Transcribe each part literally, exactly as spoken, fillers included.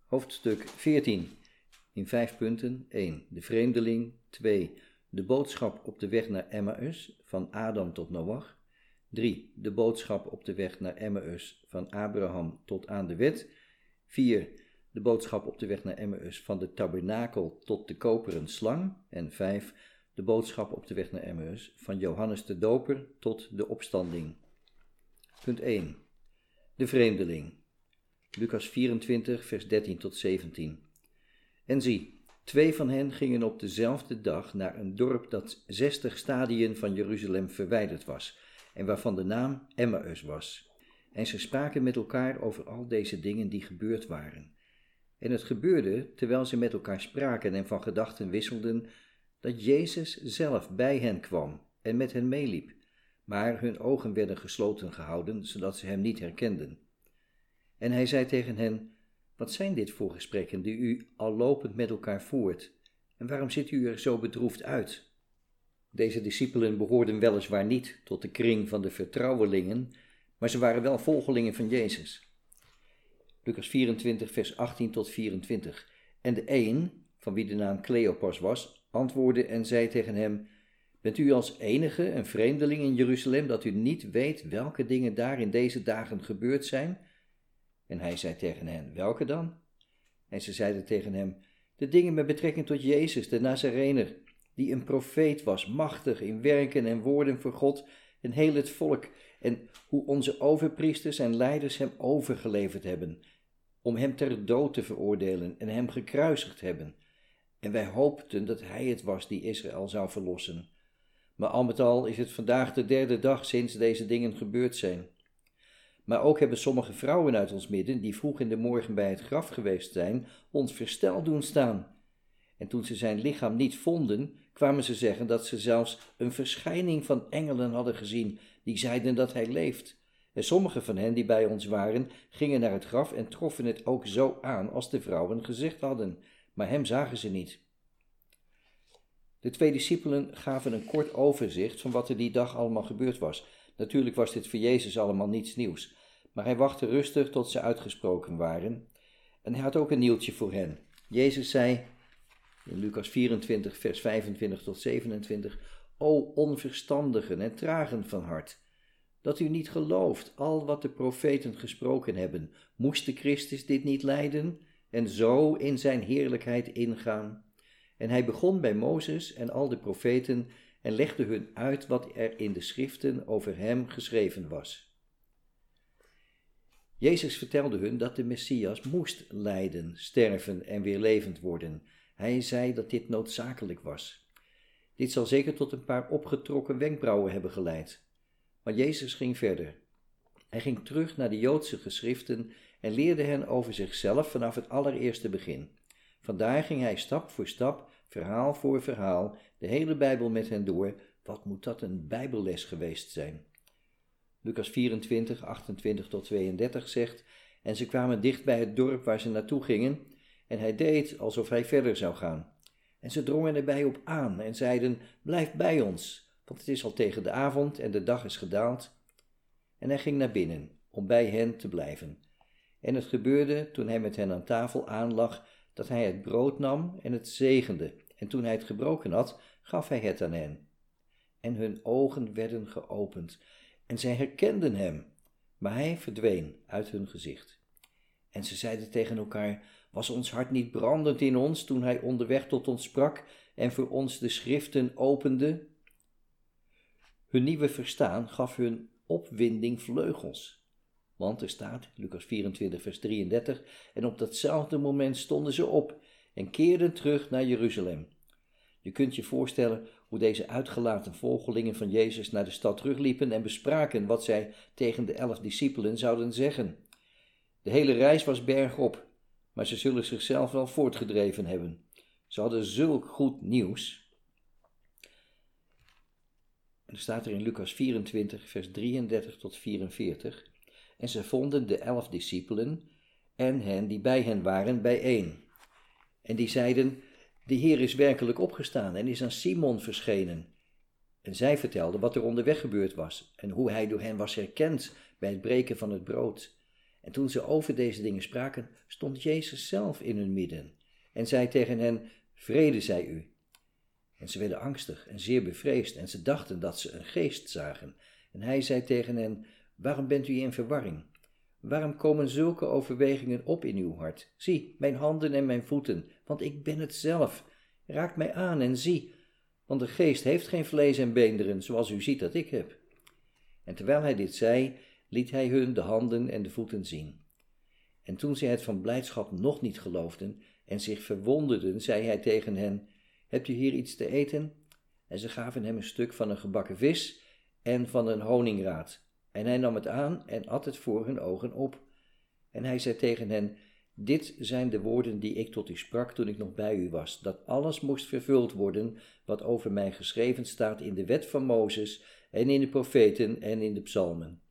Hoofdstuk veertien, in vijf punten. één. De vreemdeling. twee. De boodschap op de weg naar Emmaus, van Adam tot Noach. drie. De boodschap op de weg naar Emmaus, van Abraham tot aan de wet. vier. De boodschap op de weg naar Emmaus, van de tabernakel tot de koperen slang. En vijf. De boodschap op de weg naar Emmaus, van Johannes de Doper tot de opstanding. Punt één. De vreemdeling. Lucas vierentwintig, vers dertien tot zeventien. En zie, twee van hen gingen op dezelfde dag naar een dorp dat zestig stadien van Jeruzalem verwijderd was, en waarvan de naam Emmaus was. En ze spraken met elkaar over al deze dingen die gebeurd waren. En het gebeurde, terwijl ze met elkaar spraken en van gedachten wisselden, dat Jezus zelf bij hen kwam en met hen meeliep, maar hun ogen werden gesloten gehouden, zodat ze hem niet herkenden. En hij zei tegen hen: wat zijn dit voor gesprekken die u al lopend met elkaar voert? En waarom ziet u er zo bedroefd uit? Deze discipelen behoorden weliswaar niet tot de kring van de vertrouwelingen, maar ze waren wel volgelingen van Jezus. Lucas vierentwintig, vers achttien tot vierentwintig. En de een, van wie de naam Cleopas was, antwoordde en zei tegen hem: bent u als enige een vreemdeling in Jeruzalem, dat u niet weet welke dingen daar in deze dagen gebeurd zijn? En hij zei tegen hen: welke dan? En ze zeiden tegen hem: de dingen met betrekking tot Jezus, de Nazarener, die een profeet was, machtig in werken en woorden voor God en heel het volk, en hoe onze overpriesters en leiders hem overgeleverd hebben, om hem ter dood te veroordelen en hem gekruisigd hebben. En wij hoopten dat hij het was die Israël zou verlossen. Maar al met al is het vandaag de derde dag sinds deze dingen gebeurd zijn. Maar ook hebben sommige vrouwen uit ons midden, die vroeg in de morgen bij het graf geweest zijn, ons versteld doen staan. En toen ze zijn lichaam niet vonden, kwamen ze zeggen dat ze zelfs een verschijning van engelen hadden gezien, die zeiden dat hij leeft. En sommige van hen die bij ons waren, gingen naar het graf en troffen het ook zo aan als de vrouwen gezegd hadden, maar hem zagen ze niet. De twee discipelen gaven een kort overzicht van wat er die dag allemaal gebeurd was. Natuurlijk was dit voor Jezus allemaal niets nieuws, maar hij wachtte rustig tot ze uitgesproken waren. En hij had ook een nieuwtje voor hen. Jezus zei in Lucas vierentwintig, vers vijfentwintig tot zevenentwintig: O onverstandigen en tragen van hart, dat u niet gelooft al wat de profeten gesproken hebben. Moest de Christus dit niet lijden en zo in zijn heerlijkheid ingaan? En hij begon bij Mozes en al de profeten en legde hun uit wat er in de schriften over hem geschreven was. Jezus vertelde hun dat de Messias moest lijden, sterven en weer levend worden. Hij zei dat dit noodzakelijk was. Dit zal zeker tot een paar opgetrokken wenkbrauwen hebben geleid. Maar Jezus ging verder. Hij ging terug naar de Joodse geschriften en leerde hen over zichzelf vanaf het allereerste begin. Vandaar ging hij stap voor stap, verhaal voor verhaal, de hele Bijbel met hen door. Wat moet dat een Bijbelles geweest zijn? Lucas vierentwintig, achtentwintig tot tweeëndertig zegt: en ze kwamen dicht bij het dorp waar ze naartoe gingen, en hij deed alsof hij verder zou gaan. En ze drongen erbij op aan en zeiden: blijf bij ons, want het is al tegen de avond en de dag is gedaald. En hij ging naar binnen, om bij hen te blijven. En het gebeurde, toen hij met hen aan tafel aanlag, dat hij het brood nam en het zegende. En toen hij het gebroken had, gaf hij het aan hen. En hun ogen werden geopend, en zij herkenden hem, maar hij verdween uit hun gezicht. En ze zeiden tegen elkaar: was ons hart niet brandend in ons, toen hij onderweg tot ons sprak en voor ons de schriften opende? Hun nieuwe verstaan gaf hun opwinding vleugels. Want er staat, Lucas vierentwintig, vers drieëndertig, en op datzelfde moment stonden ze op en keerden terug naar Jeruzalem. Je kunt je voorstellen hoe deze uitgelaten volgelingen van Jezus naar de stad terugliepen en bespraken wat zij tegen de elf discipelen zouden zeggen. De hele reis was bergop, maar ze zullen zichzelf wel voortgedreven hebben. Ze hadden zulk goed nieuws. En er staat er in Lucas vierentwintig, vers drieëndertig tot vierenveertig. En ze vonden de elf discipelen en hen die bij hen waren bijeen. En die zeiden: de Heer is werkelijk opgestaan en is aan Simon verschenen. En zij vertelden wat er onderweg gebeurd was en hoe hij door hen was herkend bij het breken van het brood. En toen ze over deze dingen spraken, stond Jezus zelf in hun midden en zei tegen hen, vrede zij u. En ze werden angstig en zeer bevreesd en ze dachten dat ze een geest zagen. En hij zei tegen hen, waarom bent u in verwarring? Waarom komen zulke overwegingen op in uw hart? Zie, mijn handen en mijn voeten, want ik ben het zelf. Raak mij aan en zie, want de geest heeft geen vlees en beenderen, zoals u ziet dat ik heb. En terwijl hij dit zei, liet hij hun de handen en de voeten zien. En toen zij het van blijdschap nog niet geloofden en zich verwonderden, zei hij tegen hen, hebt u hier iets te eten? En ze gaven hem een stuk van een gebakken vis en van een honingraad. En hij nam het aan en at het voor hun ogen op. En hij zei tegen hen, dit zijn de woorden die ik tot u sprak toen ik nog bij u was, dat alles moest vervuld worden wat over mij geschreven staat in de wet van Mozes en in de profeten en in de psalmen.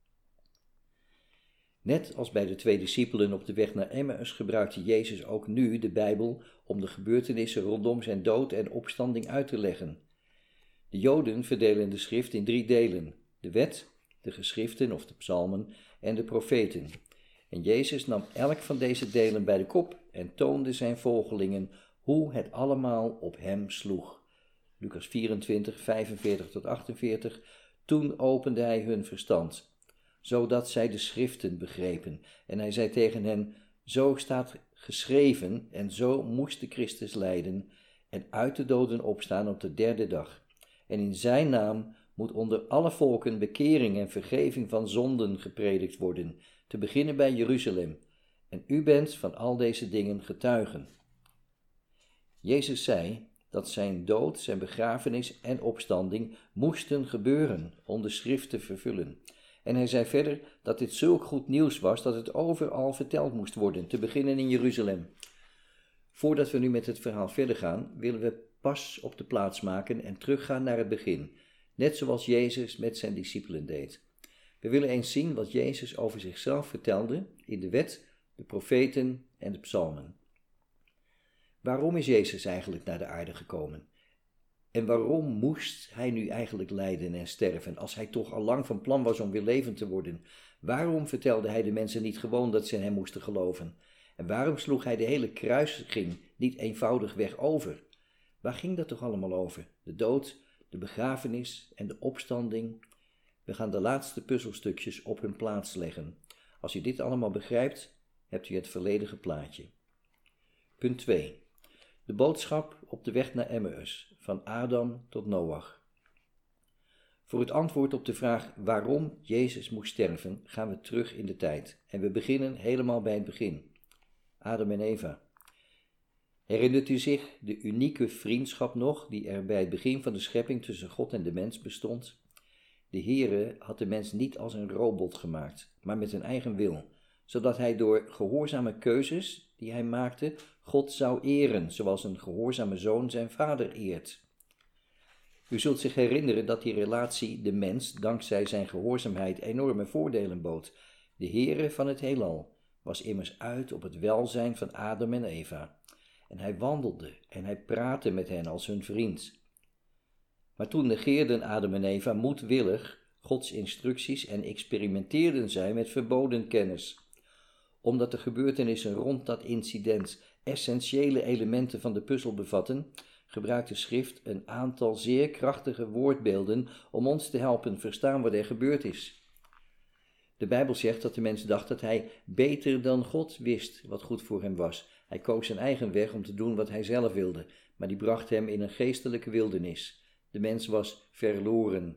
Net als bij de twee discipelen op de weg naar Emmaus gebruikte Jezus ook nu de Bijbel om de gebeurtenissen rondom zijn dood en opstanding uit te leggen. De Joden verdelen de schrift in drie delen, de wet, de geschriften of de psalmen en de profeten. En Jezus nam elk van deze delen bij de kop en toonde zijn volgelingen hoe het allemaal op hem sloeg. Lucas vierentwintig, vijfenveertig tot achtenveertig, toen opende hij hun verstand, zodat zij de schriften begrepen. En hij zei tegen hen, zo staat geschreven en zo moest de Christus lijden en uit de doden opstaan op de derde dag. En in zijn naam moet onder alle volken bekering en vergeving van zonden gepredikt worden, te beginnen bij Jeruzalem. En u bent van al deze dingen getuigen. Jezus zei dat zijn dood, zijn begrafenis en opstanding moesten gebeuren om de schrift te vervullen. En hij zei verder dat dit zulk goed nieuws was dat het overal verteld moest worden, te beginnen in Jeruzalem. Voordat we nu met het verhaal verder gaan, willen we pas op de plaats maken en teruggaan naar het begin, net zoals Jezus met zijn discipelen deed. We willen eens zien wat Jezus over zichzelf vertelde in de wet, de profeten en de psalmen. Waarom is Jezus eigenlijk naar de aarde gekomen? En waarom moest hij nu eigenlijk lijden en sterven, als hij toch al lang van plan was om weer levend te worden? Waarom vertelde hij de mensen niet gewoon dat ze in hem moesten geloven? En waarom sloeg hij de hele kruisiging niet eenvoudig weg over? Waar ging dat toch allemaal over? De dood, de begrafenis en de opstanding? We gaan de laatste puzzelstukjes op hun plaats leggen. Als u dit allemaal begrijpt, hebt u het volledige plaatje. Punt twee. De boodschap op de weg naar Emmaus, van Adam tot Noach. Voor het antwoord op de vraag waarom Jezus moest sterven, gaan we terug in de tijd. En we beginnen helemaal bij het begin. Adam en Eva. Herinnert u zich de unieke vriendschap nog, die er bij het begin van de schepping tussen God en de mens bestond? De Heere had de mens niet als een robot gemaakt, maar met een eigen wil, zodat hij door gehoorzame keuzes die hij maakte, God zou eren, zoals een gehoorzame zoon zijn vader eert. U zult zich herinneren dat die relatie de mens, dankzij zijn gehoorzaamheid, enorme voordelen bood. De Heere van het heelal was immers uit op het welzijn van Adam en Eva. En hij wandelde en hij praatte met hen als hun vriend. Maar toen negeerden Adam en Eva moedwillig Gods instructies en experimenteerden zij met verboden kennis. Omdat de gebeurtenissen rond dat incident essentiële elementen van de puzzel bevatten, gebruikt de schrift een aantal zeer krachtige woordbeelden om ons te helpen verstaan wat er gebeurd is. De Bijbel zegt dat de mens dacht dat hij beter dan God wist wat goed voor hem was. Hij koos zijn eigen weg om te doen wat hij zelf wilde, maar die bracht hem in een geestelijke wildernis. De mens was verloren.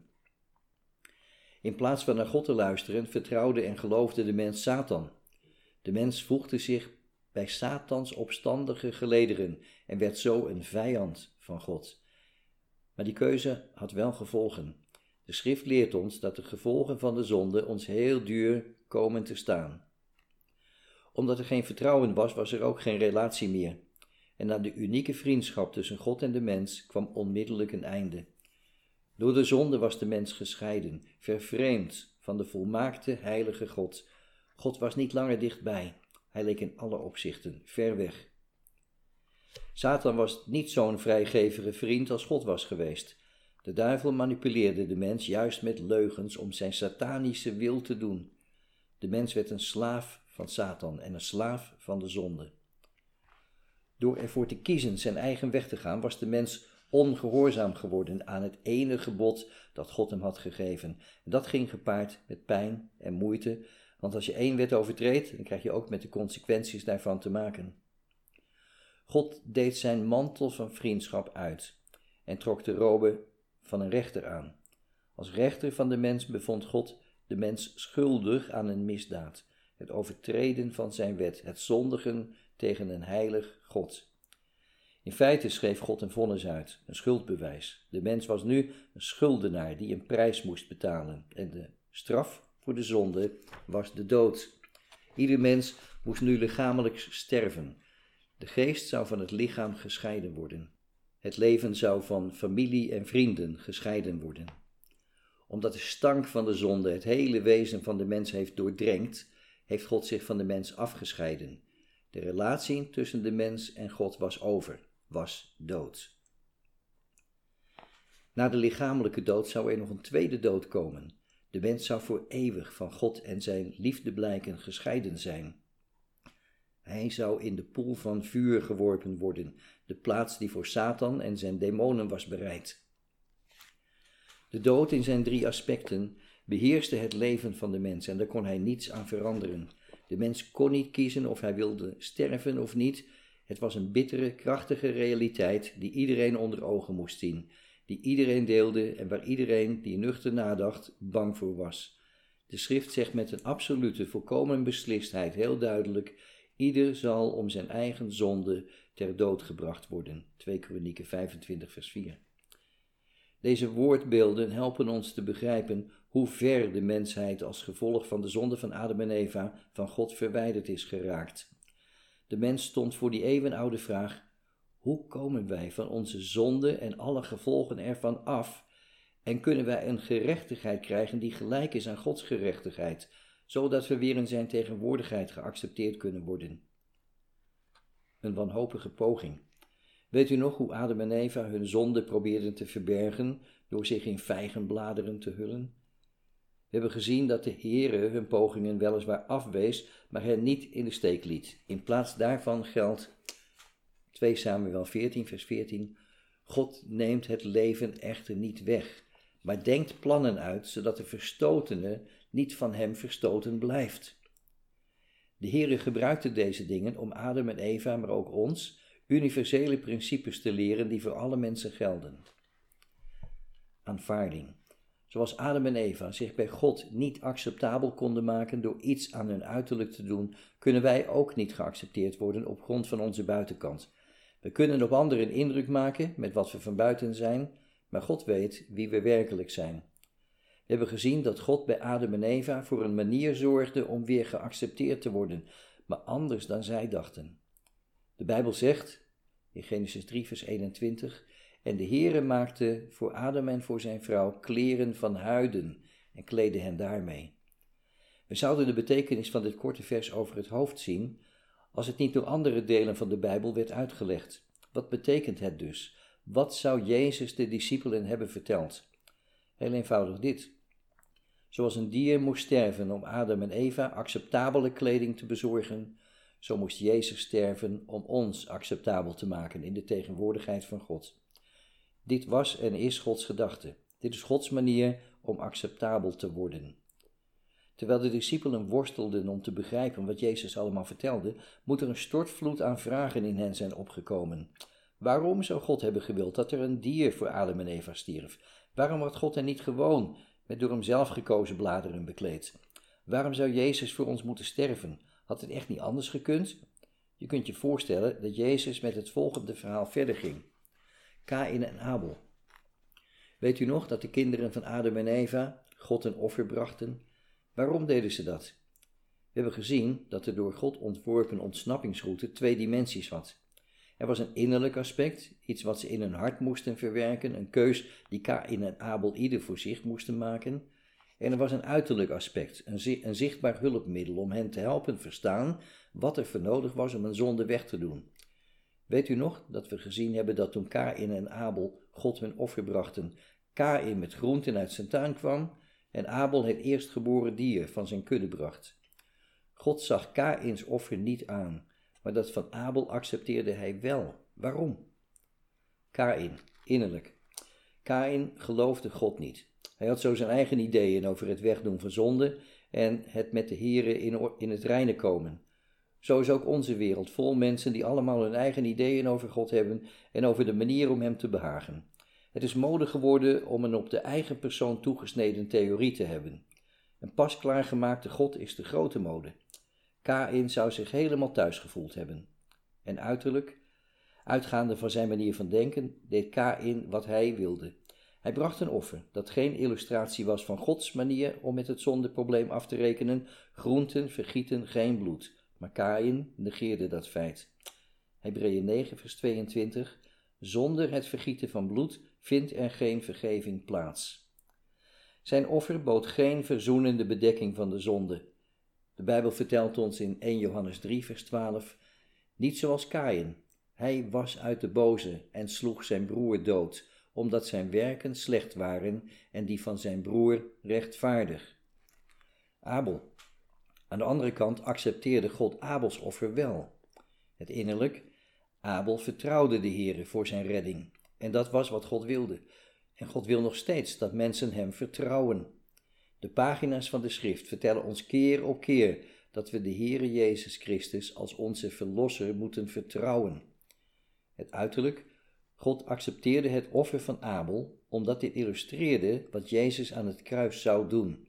In plaats van naar God te luisteren, vertrouwde en geloofde de mens Satan. De mens voegde zich bij Satans opstandige gelederen en werd zo een vijand van God. Maar die keuze had wel gevolgen. De schrift leert ons dat de gevolgen van de zonde ons heel duur komen te staan. Omdat er geen vertrouwen was, was er ook geen relatie meer. En aan de unieke vriendschap tussen God en de mens kwam onmiddellijk een einde. Door de zonde was de mens gescheiden, vervreemd van de volmaakte heilige God. God was niet langer dichtbij. Hij leek in alle opzichten ver weg. Satan was niet zo'n vrijgevige vriend als God was geweest. De duivel manipuleerde de mens juist met leugens om zijn satanische wil te doen. De mens werd een slaaf van Satan en een slaaf van de zonde. Door ervoor te kiezen zijn eigen weg te gaan, was de mens ongehoorzaam geworden aan het ene gebod dat God hem had gegeven. En dat ging gepaard met pijn en moeite, want als je één wet overtreedt, dan krijg je ook met de consequenties daarvan te maken. God deed zijn mantel van vriendschap uit en trok de robe van een rechter aan. Als rechter van de mens bevond God de mens schuldig aan een misdaad, het overtreden van zijn wet, het zondigen tegen een heilig God. In feite schreef God een vonnis uit, een schuldbewijs. De mens was nu een schuldenaar die een prijs moest betalen en de straf voor de zonde was de dood. Ieder mens moest nu lichamelijk sterven. De geest zou van het lichaam gescheiden worden. Het leven zou van familie en vrienden gescheiden worden. Omdat de stank van de zonde het hele wezen van de mens heeft doordrenkt, heeft God zich van de mens afgescheiden. De relatie tussen de mens en God was over, was dood. Na de lichamelijke dood zou er nog een tweede dood komen. De mens zou voor eeuwig van God en zijn liefdeblijken gescheiden zijn. Hij zou in de poel van vuur geworpen worden, de plaats die voor Satan en zijn demonen was bereid. De dood in zijn drie aspecten beheerste het leven van de mens en daar kon hij niets aan veranderen. De mens kon niet kiezen of hij wilde sterven of niet. Het was een bittere, krachtige realiteit die iedereen onder ogen moest zien, die iedereen deelde en waar iedereen die nuchter nadacht bang voor was. De schrift zegt met een absolute, volkomen beslistheid heel duidelijk: ieder zal om zijn eigen zonde ter dood gebracht worden. twee Kronieken vijfentwintig vers vier. Deze woordbeelden helpen ons te begrijpen hoe ver de mensheid als gevolg van de zonde van Adam en Eva van God verwijderd is geraakt. De mens stond voor die eeuwenoude vraag: hoe komen wij van onze zonde en alle gevolgen ervan af en kunnen wij een gerechtigheid krijgen die gelijk is aan Gods gerechtigheid, zodat we weer in zijn tegenwoordigheid geaccepteerd kunnen worden? Een wanhopige poging. Weet u nog hoe Adam en Eva hun zonde probeerden te verbergen door zich in vijgenbladeren te hullen? We hebben gezien dat de Heere hun pogingen weliswaar afwees, maar hen niet in de steek liet. In plaats daarvan geldt twee Samuel veertien vers veertien: God neemt het leven echter niet weg, maar denkt plannen uit, zodat de verstotene niet van hem verstoten blijft. De Heere gebruikte deze dingen om Adam en Eva, maar ook ons, universele principes te leren die voor alle mensen gelden. Aanvaarding. Zoals Adam en Eva zich bij God niet acceptabel konden maken door iets aan hun uiterlijk te doen, kunnen wij ook niet geaccepteerd worden op grond van onze buitenkant. We kunnen op anderen indruk maken met wat we van buiten zijn, maar God weet wie we werkelijk zijn. We hebben gezien dat God bij Adam en Eva voor een manier zorgde om weer geaccepteerd te worden, maar anders dan zij dachten. De Bijbel zegt, in Genesis drie vers eenentwintig, en de Heere maakte voor Adam en voor zijn vrouw kleren van huiden en kleedde hen daarmee. We zouden de betekenis van dit korte vers over het hoofd zien, als het niet door andere delen van de Bijbel werd uitgelegd. Wat betekent het dus? Wat zou Jezus de discipelen hebben verteld? Heel eenvoudig dit. Zoals een dier moest sterven om Adam en Eva acceptabele kleding te bezorgen, zo moest Jezus sterven om ons acceptabel te maken in de tegenwoordigheid van God. Dit was en is Gods gedachte. Dit is Gods manier om acceptabel te worden. Terwijl de discipelen worstelden om te begrijpen wat Jezus allemaal vertelde, moet er een stortvloed aan vragen in hen zijn opgekomen. Waarom zou God hebben gewild dat er een dier voor Adam en Eva stierf? Waarom had God hen niet gewoon met door hem zelf gekozen bladeren bekleed? Waarom zou Jezus voor ons moeten sterven? Had het echt niet anders gekund? Je kunt je voorstellen dat Jezus met het volgende verhaal verder ging. Kaïn en Abel. Weet u nog dat de kinderen van Adam en Eva God een offer brachten? Waarom deden ze dat? We hebben gezien dat de door God ontworpen ontsnappingsroute twee dimensies had. Er was een innerlijk aspect, iets wat ze in hun hart moesten verwerken, een keus die Kaïn en Abel ieder voor zich moesten maken. En er was een uiterlijk aspect, een, zi- een zichtbaar hulpmiddel om hen te helpen verstaan wat er voor nodig was om een zonde weg te doen. Weet u nog dat we gezien hebben dat toen Kaïn en Abel God hun offer brachten, Kaïn met groenten uit zijn tuin kwam en Abel het eerstgeboren dier van zijn kudde bracht. God zag Kaïns offer niet aan, maar dat van Abel accepteerde hij wel. Waarom? Kaïn, innerlijk. Kaïn geloofde God niet. Hij had zo zijn eigen ideeën over het wegdoen van zonde en het met de Here in, in het reine komen. Zo is ook onze wereld vol mensen die allemaal hun eigen ideeën over God hebben en over de manier om hem te behagen. Het is mode geworden om een op de eigen persoon toegesneden theorie te hebben. Een pasklaar gemaakte God is de grote mode. Kaïn zou zich helemaal thuis gevoeld hebben. En uiterlijk, uitgaande van zijn manier van denken, deed Kaïn wat hij wilde. Hij bracht een offer dat geen illustratie was van Gods manier om met het zondeprobleem af te rekenen. Groenten vergieten geen bloed. Maar Kaïn negeerde dat feit. Hebreeën negen vers tweeëntwintig. Zonder het vergieten van bloed vindt er geen vergeving plaats. Zijn offer bood geen verzoenende bedekking van de zonde. De Bijbel vertelt ons in eerste Johannes drie vers twaalf. Niet zoals Kaïn. Hij was uit de boze en sloeg zijn broer dood, omdat zijn werken slecht waren en die van zijn broer rechtvaardig. Abel. Aan de andere kant accepteerde God Abels offer wel. Het innerlijk, Abel vertrouwde de Heere voor zijn redding. En dat was wat God wilde. En God wil nog steeds dat mensen hem vertrouwen. De pagina's van de schrift vertellen ons keer op keer dat we de Heere Jezus Christus als onze verlosser moeten vertrouwen. Het uiterlijk, God accepteerde het offer van Abel, omdat dit illustreerde wat Jezus aan het kruis zou doen.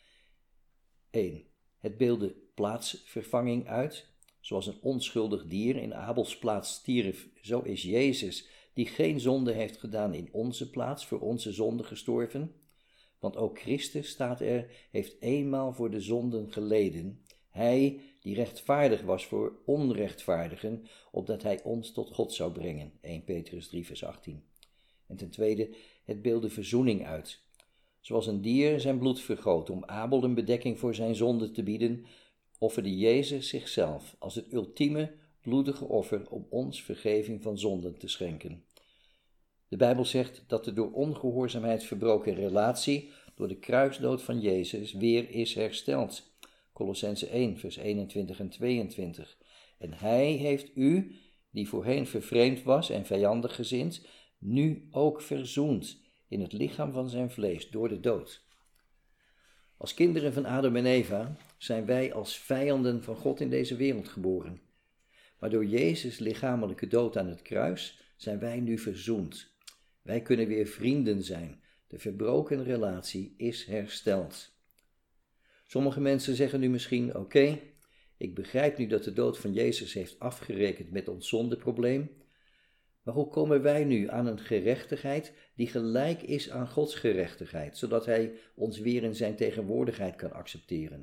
één. Het beeldde plaatsvervanging uit. Zoals een onschuldig dier in Abels plaats stierf, zo is Jezus, die geen zonde heeft gedaan, in onze plaats voor onze zonde gestorven. Want ook Christus, staat er, heeft eenmaal voor de zonden geleden. Hij, die rechtvaardig was voor onrechtvaardigen, opdat hij ons tot God zou brengen. eerste Petrus drie vers achttien. En ten tweede, het beeldde verzoening uit. Zoals een dier zijn bloed vergoot om Abel een bedekking voor zijn zonde te bieden, offerde Jezus zichzelf als het ultieme bloedige offer om ons vergeving van zonden te schenken. De Bijbel zegt dat de door ongehoorzaamheid verbroken relatie door de kruisdood van Jezus weer is hersteld. Kolossenzen één vers eenentwintig en tweeëntwintig. En hij heeft u, die voorheen vervreemd was en vijandig gezind, nu ook verzoend in het lichaam van zijn vlees door de dood. Als kinderen van Adam en Eva zijn wij als vijanden van God in deze wereld geboren. Maar door Jezus' lichamelijke dood aan het kruis zijn wij nu verzoend. Wij kunnen weer vrienden zijn. De verbroken relatie is hersteld. Sommige mensen zeggen nu misschien, oké, okay, ik begrijp nu dat de dood van Jezus heeft afgerekend met ons zondeprobleem. Maar hoe komen wij nu aan een gerechtigheid die gelijk is aan Gods gerechtigheid, zodat Hij ons weer in zijn tegenwoordigheid kan accepteren?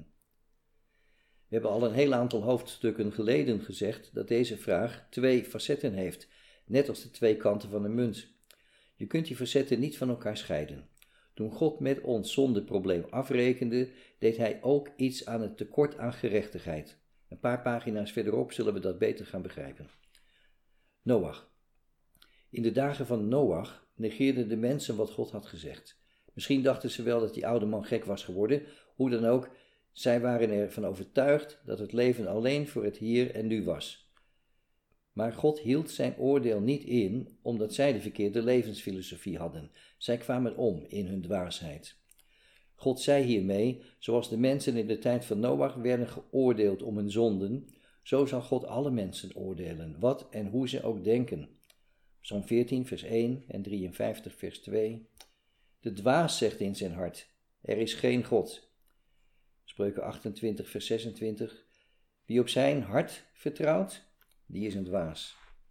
We hebben al een heel aantal hoofdstukken geleden gezegd dat deze vraag twee facetten heeft, net als de twee kanten van een munt. Je kunt die facetten niet van elkaar scheiden. Toen God met ons zondeprobleem afrekende, deed Hij ook iets aan het tekort aan gerechtigheid. Een paar pagina's verderop zullen we dat beter gaan begrijpen. Noach. In de dagen van Noach negeerden de mensen wat God had gezegd. Misschien dachten ze wel dat die oude man gek was geworden. Hoe dan ook, zij waren ervan overtuigd dat het leven alleen voor het hier en nu was. Maar God hield zijn oordeel niet in, omdat zij de verkeerde levensfilosofie hadden. Zij kwamen om in hun dwaasheid. God zei hiermee, zoals de mensen in de tijd van Noach werden geoordeeld om hun zonden, zo zal God alle mensen oordelen, wat en hoe ze ook denken. Psalm veertien vers één en drieënvijftig vers twee. De dwaas zegt in zijn hart, er is geen God. Spreuken achtentwintig vers zesentwintig. Wie op zijn hart vertrouwt, die is een dwaas.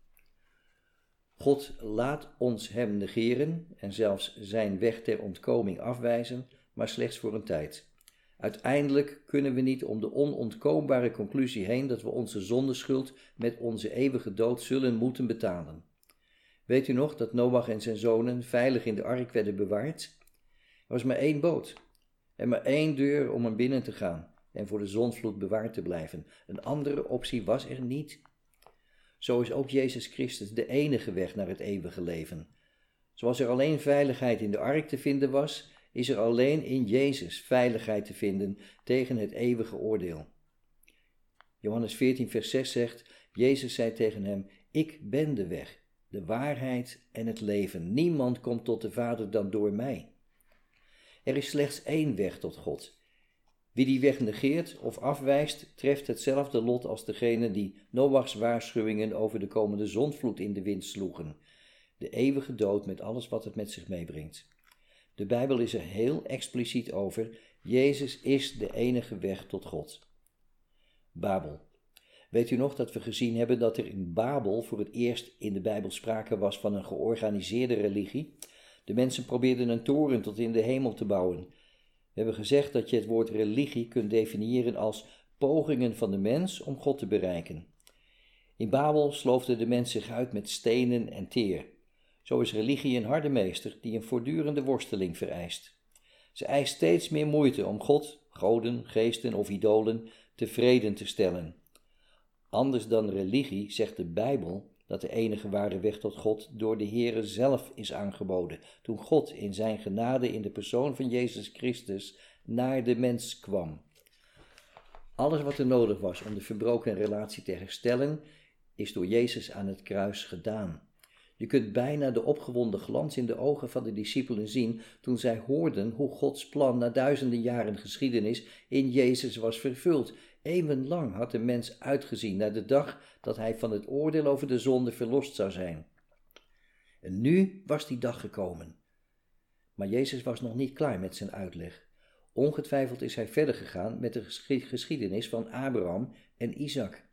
God laat ons hem negeren en zelfs zijn weg ter ontkoming afwijzen, maar slechts voor een tijd. Uiteindelijk kunnen we niet om de onontkoombare conclusie heen dat we onze zondeschuld met onze eeuwige dood zullen moeten betalen. Weet u nog dat Noach en zijn zonen veilig in de ark werden bewaard? Er was maar één boot en maar één deur om er binnen te gaan en voor de zondvloed bewaard te blijven. Een andere optie was er niet. Zo is ook Jezus Christus de enige weg naar het eeuwige leven. Zoals er alleen veiligheid in de ark te vinden was, is er alleen in Jezus veiligheid te vinden tegen het eeuwige oordeel. Johannes veertien vers zes zegt, Jezus zei tegen hem, ik ben de weg, de waarheid en het leven. Niemand komt tot de Vader dan door mij. Er is slechts één weg tot God. Wie die weg negeert of afwijst, treft hetzelfde lot als degene die Noachs waarschuwingen over de komende zondvloed in de wind sloegen. De eeuwige dood met alles wat het met zich meebrengt. De Bijbel is er heel expliciet over. Jezus is de enige weg tot God. Babel. Weet u nog dat we gezien hebben dat er in Babel voor het eerst in de Bijbel sprake was van een georganiseerde religie? De mensen probeerden een toren tot in de hemel te bouwen. We hebben gezegd dat je het woord religie kunt definiëren als pogingen van de mens om God te bereiken. In Babel sloofde de mens zich uit met stenen en teer. Zo is religie een harde meester die een voortdurende worsteling vereist. Ze eist steeds meer moeite om God, goden, geesten of idolen tevreden te stellen. Anders dan religie zegt de Bijbel dat de enige ware weg tot God door de Heere zelf is aangeboden, toen God in zijn genade in de persoon van Jezus Christus naar de mens kwam. Alles wat er nodig was om de verbroken relatie te herstellen, is door Jezus aan het kruis gedaan. Je kunt bijna de opgewonden glans in de ogen van de discipelen zien toen zij hoorden hoe Gods plan na duizenden jaren geschiedenis in Jezus was vervuld. Eeuwenlang had de mens uitgezien naar de dag dat hij van het oordeel over de zonde verlost zou zijn. En nu was die dag gekomen. Maar Jezus was nog niet klaar met zijn uitleg. Ongetwijfeld is hij verder gegaan met de geschiedenis van Abraham en Isaac.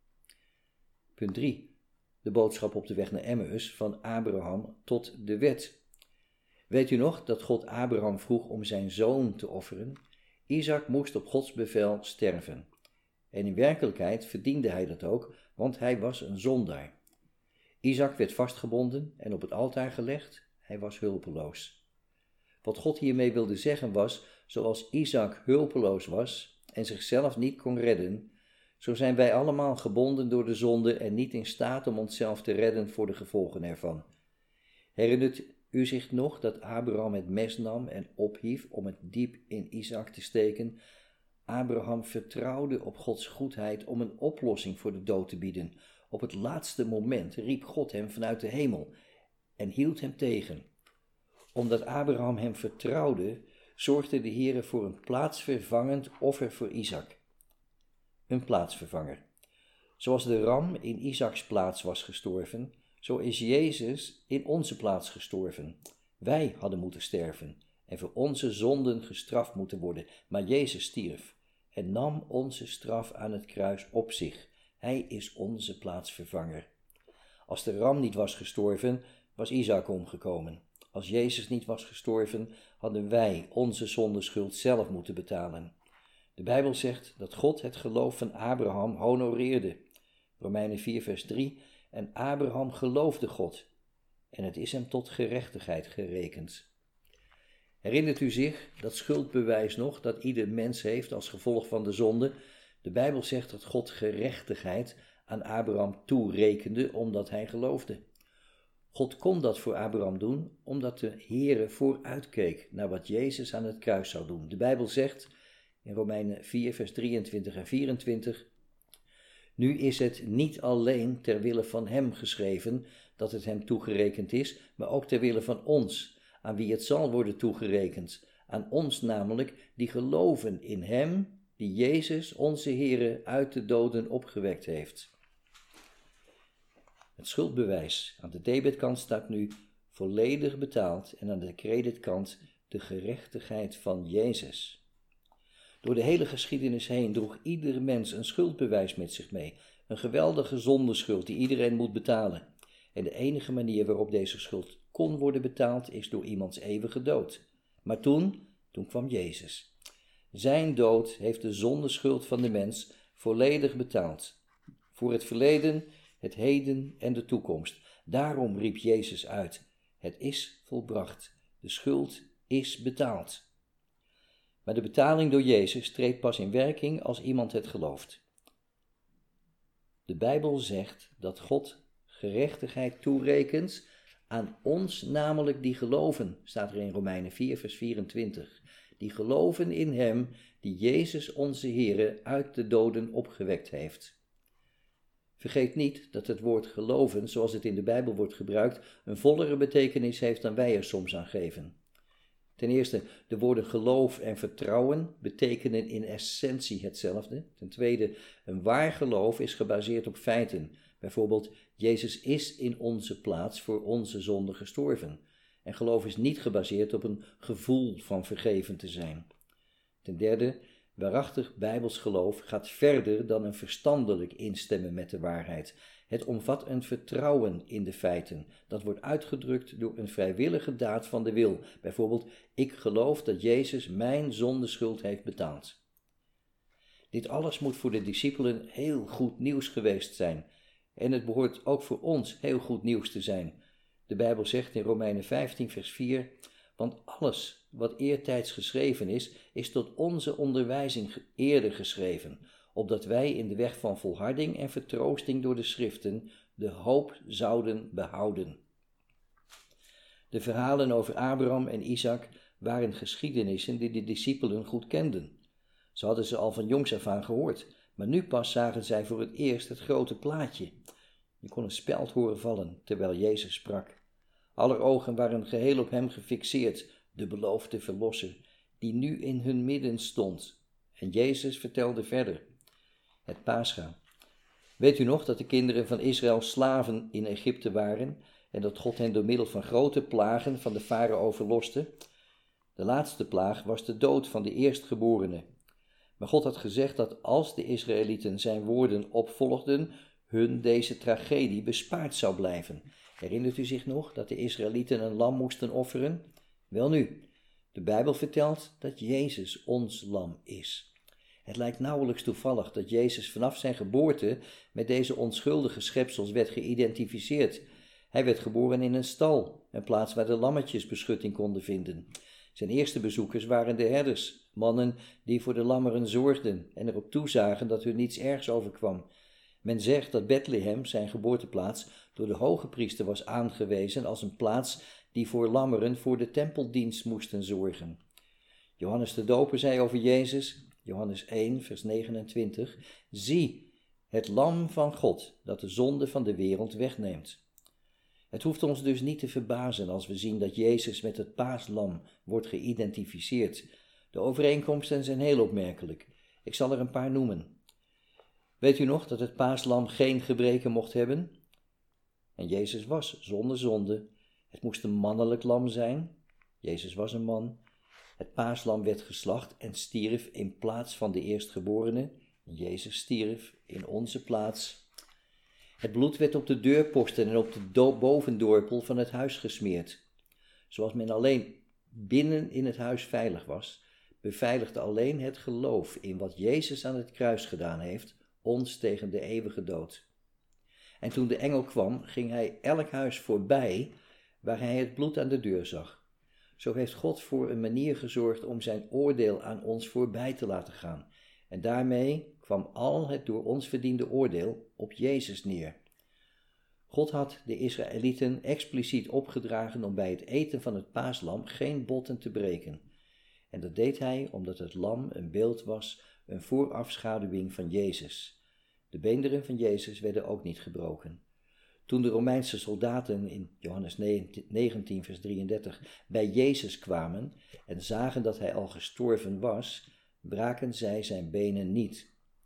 Punt drie. De boodschap op de weg naar Emmaus van Abraham tot de wet. Weet u nog dat God Abraham vroeg om zijn zoon te offeren? Isaac moest op Gods bevel sterven. En in werkelijkheid verdiende hij dat ook, want hij was een zondaar. Isaac werd vastgebonden en op het altaar gelegd. Hij was hulpeloos. Wat God hiermee wilde zeggen was, zoals Isaac hulpeloos was en zichzelf niet kon redden, zo zijn wij allemaal gebonden door de zonde en niet in staat om onszelf te redden voor de gevolgen ervan. Herinnert u zich nog dat Abraham het mes nam en ophief om het diep in Isaac te steken? Abraham vertrouwde op Gods goedheid om een oplossing voor de dood te bieden. Op het laatste moment riep God hem vanuit de hemel en hield hem tegen. Omdat Abraham hem vertrouwde, zorgde de Heere voor een plaatsvervangend offer voor Isaac. Een plaatsvervanger. Zoals de ram in Isaacs plaats was gestorven, zo is Jezus in onze plaats gestorven. Wij hadden moeten sterven en voor onze zonden gestraft moeten worden, maar Jezus stierf en nam onze straf aan het kruis op zich. Hij is onze plaatsvervanger. Als de ram niet was gestorven, was Isaac omgekomen. Als Jezus niet was gestorven, hadden wij onze zondeschuld zelf moeten betalen. De Bijbel zegt dat God het geloof van Abraham honoreerde. Romeinen vier vers drie. En Abraham geloofde God. En het is hem tot gerechtigheid gerekend. Herinnert u zich dat schuldbewijs nog dat ieder mens heeft als gevolg van de zonde? De Bijbel zegt dat God gerechtigheid aan Abraham toerekende omdat hij geloofde. God kon dat voor Abraham doen omdat de Heere vooruitkeek naar wat Jezus aan het kruis zou doen. De Bijbel zegt in Romeinen vier vers drieëntwintig en vierentwintig: Nu is het niet alleen ter wille van hem geschreven dat het hem toegerekend is, maar ook ter wille van ons, aan wie het zal worden toegerekend. Aan ons namelijk, die geloven in hem, die Jezus, onze Heere, uit de doden opgewekt heeft. Het schuldbewijs aan de debitkant staat nu volledig betaald en aan de creditkant de gerechtigheid van Jezus. Door de hele geschiedenis heen droeg ieder mens een schuldbewijs met zich mee. Een geweldige zondeschuld die iedereen moet betalen. En de enige manier waarop deze schuld kon worden betaald is door iemands eeuwige dood. Maar toen, toen kwam Jezus. Zijn dood heeft de zondeschuld van de mens volledig betaald. Voor het verleden, het heden en de toekomst. Daarom riep Jezus uit: Het is volbracht. De schuld is betaald. Maar de betaling door Jezus treedt pas in werking als iemand het gelooft. De Bijbel zegt dat God gerechtigheid toerekent aan ons, namelijk die geloven, staat er in Romeinen vier vers vierentwintig. die geloven in hem, die Jezus onze Heere uit de doden opgewekt heeft. Vergeet niet dat het woord geloven, zoals het in de Bijbel wordt gebruikt, een vollere betekenis heeft dan wij er soms aan geven. Ten eerste, de woorden geloof en vertrouwen betekenen in essentie hetzelfde. Ten tweede, een waar geloof is gebaseerd op feiten. Bijvoorbeeld, Jezus is in onze plaats voor onze zonde gestorven. En geloof is niet gebaseerd op een gevoel van vergeven te zijn. Ten derde, waarachtig Bijbels geloof gaat verder dan een verstandelijk instemmen met de waarheid. Het omvat een vertrouwen in de feiten. Dat wordt uitgedrukt door een vrijwillige daad van de wil. Bijvoorbeeld, ik geloof dat Jezus mijn zondeschuld heeft betaald. Dit alles moet voor de discipelen heel goed nieuws geweest zijn. En het behoort ook voor ons heel goed nieuws te zijn. De Bijbel zegt in Romeinen vijftien vers vier, want alles wat eertijds geschreven is, is tot onze onderwijzing eerder geschreven, opdat wij in de weg van volharding en vertroosting door de schriften de hoop zouden behouden. De verhalen over Abraham en Isaac waren geschiedenissen die de discipelen goed kenden. Ze hadden ze al van jongs af aan gehoord, maar nu pas zagen zij voor het eerst het grote plaatje. Je kon een speld horen vallen terwijl Jezus sprak. Aller ogen waren geheel op hem gefixeerd, de beloofde verlosser, die nu in hun midden stond. En Jezus vertelde verder. Het Pascha. Weet u nog dat de kinderen van Israël slaven in Egypte waren en dat God hen door middel van grote plagen van de farao verloste? De laatste plaag was de dood van de eerstgeborene. Maar God had gezegd dat als de Israëlieten zijn woorden opvolgden, hun deze tragedie bespaard zou blijven. Herinnert u zich nog dat de Israëlieten een lam moesten offeren? Welnu, de Bijbel vertelt dat Jezus ons lam is. Het lijkt nauwelijks toevallig dat Jezus vanaf zijn geboorte met deze onschuldige schepsels werd geïdentificeerd. Hij werd geboren in een stal, een plaats waar de lammetjes beschutting konden vinden. Zijn eerste bezoekers waren de herders, mannen die voor de lammeren zorgden en erop toezagen dat hun niets ergs overkwam. Men zegt dat Bethlehem, zijn geboorteplaats, door de hoge priester was aangewezen als een plaats die voor lammeren voor de tempeldienst moesten zorgen. Johannes de Doper zei over Jezus, Johannes één, vers negenentwintig, zie, het lam van God, dat de zonde van de wereld wegneemt. Het hoeft ons dus niet te verbazen als we zien dat Jezus met het paaslam wordt geïdentificeerd. De overeenkomsten zijn heel opmerkelijk. Ik zal er een paar noemen. Weet u nog dat het paaslam geen gebreken mocht hebben? En Jezus was zonder zonde. Het moest een mannelijk lam zijn. Jezus was een man. Het paaslam werd geslacht en stierf in plaats van de eerstgeborene. Jezus stierf in onze plaats. Het bloed werd op de deurposten en op de do- bovendorpel van het huis gesmeerd. Zoals men alleen binnen in het huis veilig was, beveiligde alleen het geloof in wat Jezus aan het kruis gedaan heeft, ons tegen de eeuwige dood. En toen de engel kwam, ging hij elk huis voorbij waar hij het bloed aan de deur zag. Zo heeft God voor een manier gezorgd om zijn oordeel aan ons voorbij te laten gaan. En daarmee kwam al het door ons verdiende oordeel op Jezus neer. God had de Israëlieten expliciet opgedragen om bij het eten van het paaslam geen botten te breken. En dat deed hij omdat het lam een beeld was, een voorafschaduwing van Jezus. De beenderen van Jezus werden ook niet gebroken. Toen de Romeinse soldaten in Johannes negentien, vers drieëndertig bij Jezus kwamen en zagen dat hij al gestorven was, braken zij zijn benen niet.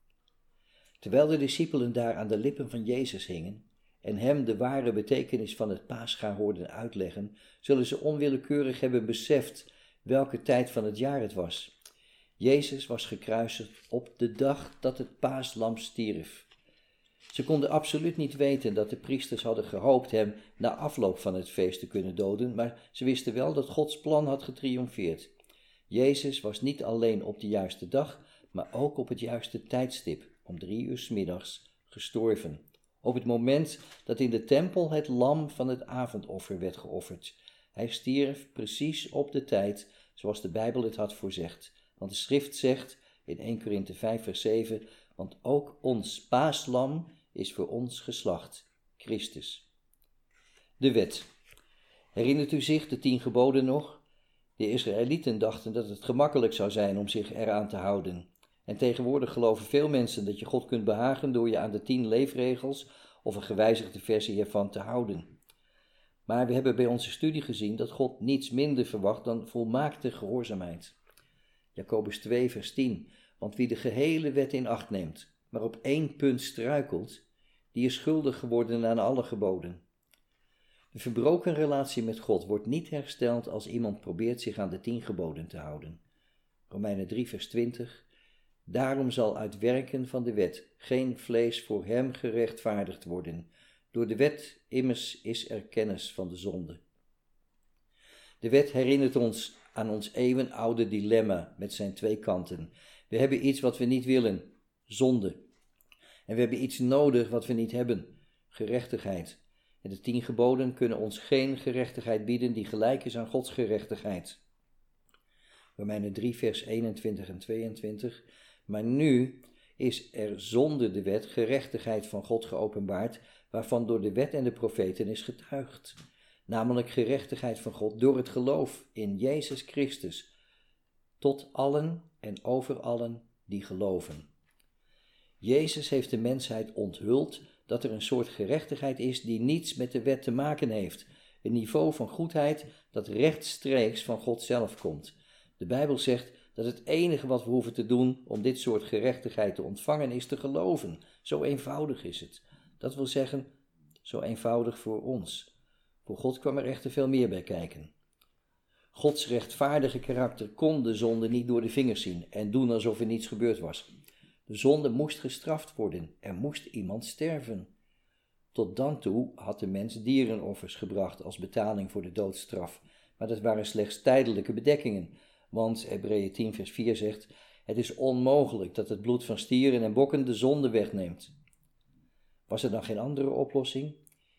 Terwijl de discipelen daar aan de lippen van Jezus hingen en hem de ware betekenis van het Pascha hoorden uitleggen, zullen ze onwillekeurig hebben beseft welke tijd van het jaar het was. Jezus was gekruisigd op de dag dat het paaslam stierf. Ze konden absoluut niet weten dat de priesters hadden gehoopt hem na afloop van het feest te kunnen doden, maar ze wisten wel dat Gods plan had getriomfeerd. Jezus was niet alleen op de juiste dag, maar ook op het juiste tijdstip, om drie uur 's middags, gestorven. Op het moment dat in de tempel het lam van het avondoffer werd geofferd. Hij stierf precies op de tijd, zoals de Bijbel het had voorzegd. Want de schrift zegt in eerste Korinthe vijf vers zeven, want ook ons paaslam is voor ons geslacht, Christus. De wet. Herinnert u zich de tien geboden nog? De Israëlieten dachten dat het gemakkelijk zou zijn om zich eraan te houden. En tegenwoordig geloven veel mensen dat je God kunt behagen door je aan de tien leefregels of een gewijzigde versie ervan te houden. Maar we hebben bij onze studie gezien dat God niets minder verwacht dan volmaakte gehoorzaamheid. Jacobus twee vers tien, want wie de gehele wet in acht neemt, maar op één punt struikelt, die is schuldig geworden aan alle geboden. De verbroken relatie met God wordt niet hersteld als iemand probeert zich aan de tien geboden te houden. Romeinen drie vers twintig, daarom zal uit werken van de wet geen vlees voor hem gerechtvaardigd worden. Door de wet immers is er kennis van de zonde. De wet herinnert ons aan ons eeuwenoude dilemma met zijn twee kanten. We hebben iets wat we niet willen, zonde. En we hebben iets nodig wat we niet hebben, gerechtigheid. En de tien geboden kunnen ons geen gerechtigheid bieden die gelijk is aan Gods gerechtigheid. Romeinen drie vers eenentwintig en tweeëntwintig. Maar nu is er zonder de wet gerechtigheid van God geopenbaard, waarvan door de wet en de profeten is getuigd. Namelijk gerechtigheid van God door het geloof in Jezus Christus, tot allen en over allen die geloven. Jezus heeft de mensheid onthuld dat er een soort gerechtigheid is die niets met de wet te maken heeft. Een niveau van goedheid dat rechtstreeks van God zelf komt. De Bijbel zegt dat het enige wat we hoeven te doen om dit soort gerechtigheid te ontvangen is te geloven. Zo eenvoudig is het. Dat wil zeggen, zo eenvoudig voor ons. Voor God kwam er echter veel meer bij kijken. Gods rechtvaardige karakter kon de zonde niet door de vingers zien en doen alsof er niets gebeurd was. De zonde moest gestraft worden, er moest iemand sterven. Tot dan toe had de mens dierenoffers gebracht als betaling voor de doodstraf, maar dat waren slechts tijdelijke bedekkingen, want Hebreeën tien vers vier zegt, het is onmogelijk dat het bloed van stieren en bokken de zonde wegneemt. Was er dan geen andere oplossing?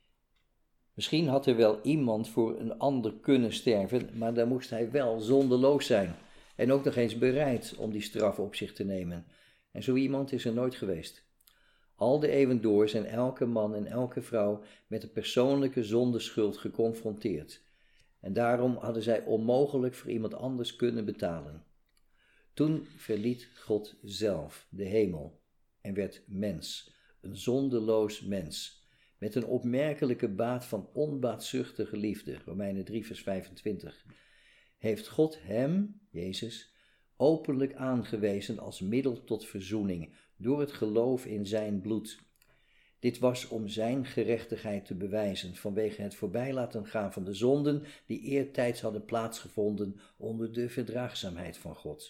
Misschien had er wel iemand voor een ander kunnen sterven, maar dan moest hij wel zondeloos zijn en ook nog eens bereid om die straf op zich te nemen. En zo iemand is er nooit geweest. Al de eeuwen door zijn elke man en elke vrouw met een persoonlijke zondeschuld geconfronteerd. En daarom hadden zij onmogelijk voor iemand anders kunnen betalen. Toen verliet God zelf de hemel en werd mens, een zondeloos mens, met een opmerkelijke baat van onbaatzuchtige liefde, Romeinen drie vers vijfentwintig. Heeft God hem, Jezus, openlijk aangewezen als middel tot verzoening door het geloof in zijn bloed. Dit was om zijn gerechtigheid te bewijzen vanwege het voorbij laten gaan van de zonden die eertijds hadden plaatsgevonden onder de verdraagzaamheid van God.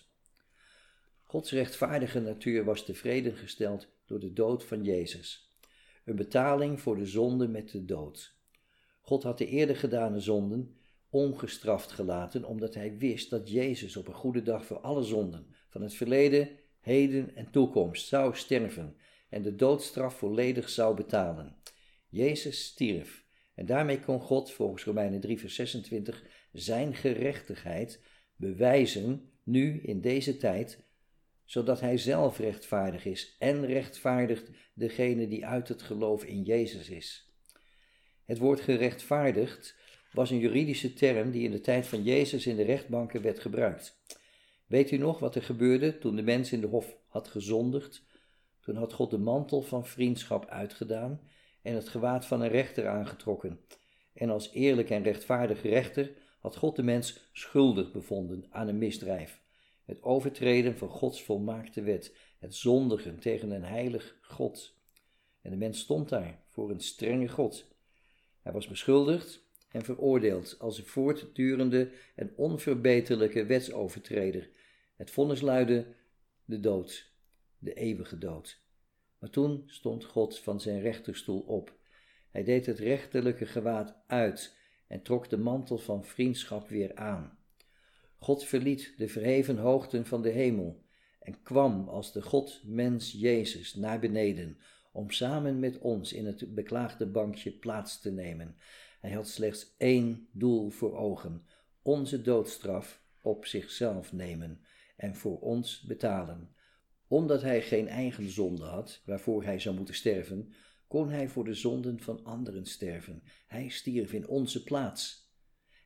Gods rechtvaardige natuur was tevreden gesteld door de dood van Jezus, een betaling voor de zonde met de dood. God had de eerder gedane zonden ongestraft gelaten, omdat hij wist dat Jezus op een goede dag voor alle zonden van het verleden, heden en toekomst zou sterven en de doodstraf volledig zou betalen. Jezus stierf en daarmee kon God, volgens Romeinen drie vers zesentwintig, zijn gerechtigheid bewijzen nu in deze tijd, zodat hij zelf rechtvaardig is en rechtvaardigt degene die uit het geloof in Jezus is. Het woord gerechtvaardigd was een juridische term die in de tijd van Jezus in de rechtbanken werd gebruikt. Weet u nog wat er gebeurde toen de mens in de hof had gezondigd? Toen had God de mantel van vriendschap uitgedaan en het gewaad van een rechter aangetrokken. En als eerlijk en rechtvaardig rechter had God de mens schuldig bevonden aan een misdrijf. Het overtreden van Gods volmaakte wet, het zondigen tegen een heilig God. En de mens stond daar voor een strenge God. Hij was beschuldigd en veroordeeld als een voortdurende en onverbeterlijke wetsovertreder. Het vonnis luidde de dood, de eeuwige dood. Maar toen stond God van zijn rechterstoel op. Hij deed het rechterlijke gewaad uit en trok de mantel van vriendschap weer aan. God verliet de verheven hoogten van de hemel en kwam als de God-mens Jezus naar beneden om samen met ons in het beklaagde bankje plaats te nemen. Hij had slechts één doel voor ogen, onze doodstraf op zichzelf nemen en voor ons betalen. Omdat hij geen eigen zonde had, waarvoor hij zou moeten sterven, kon hij voor de zonden van anderen sterven. Hij stierf in onze plaats.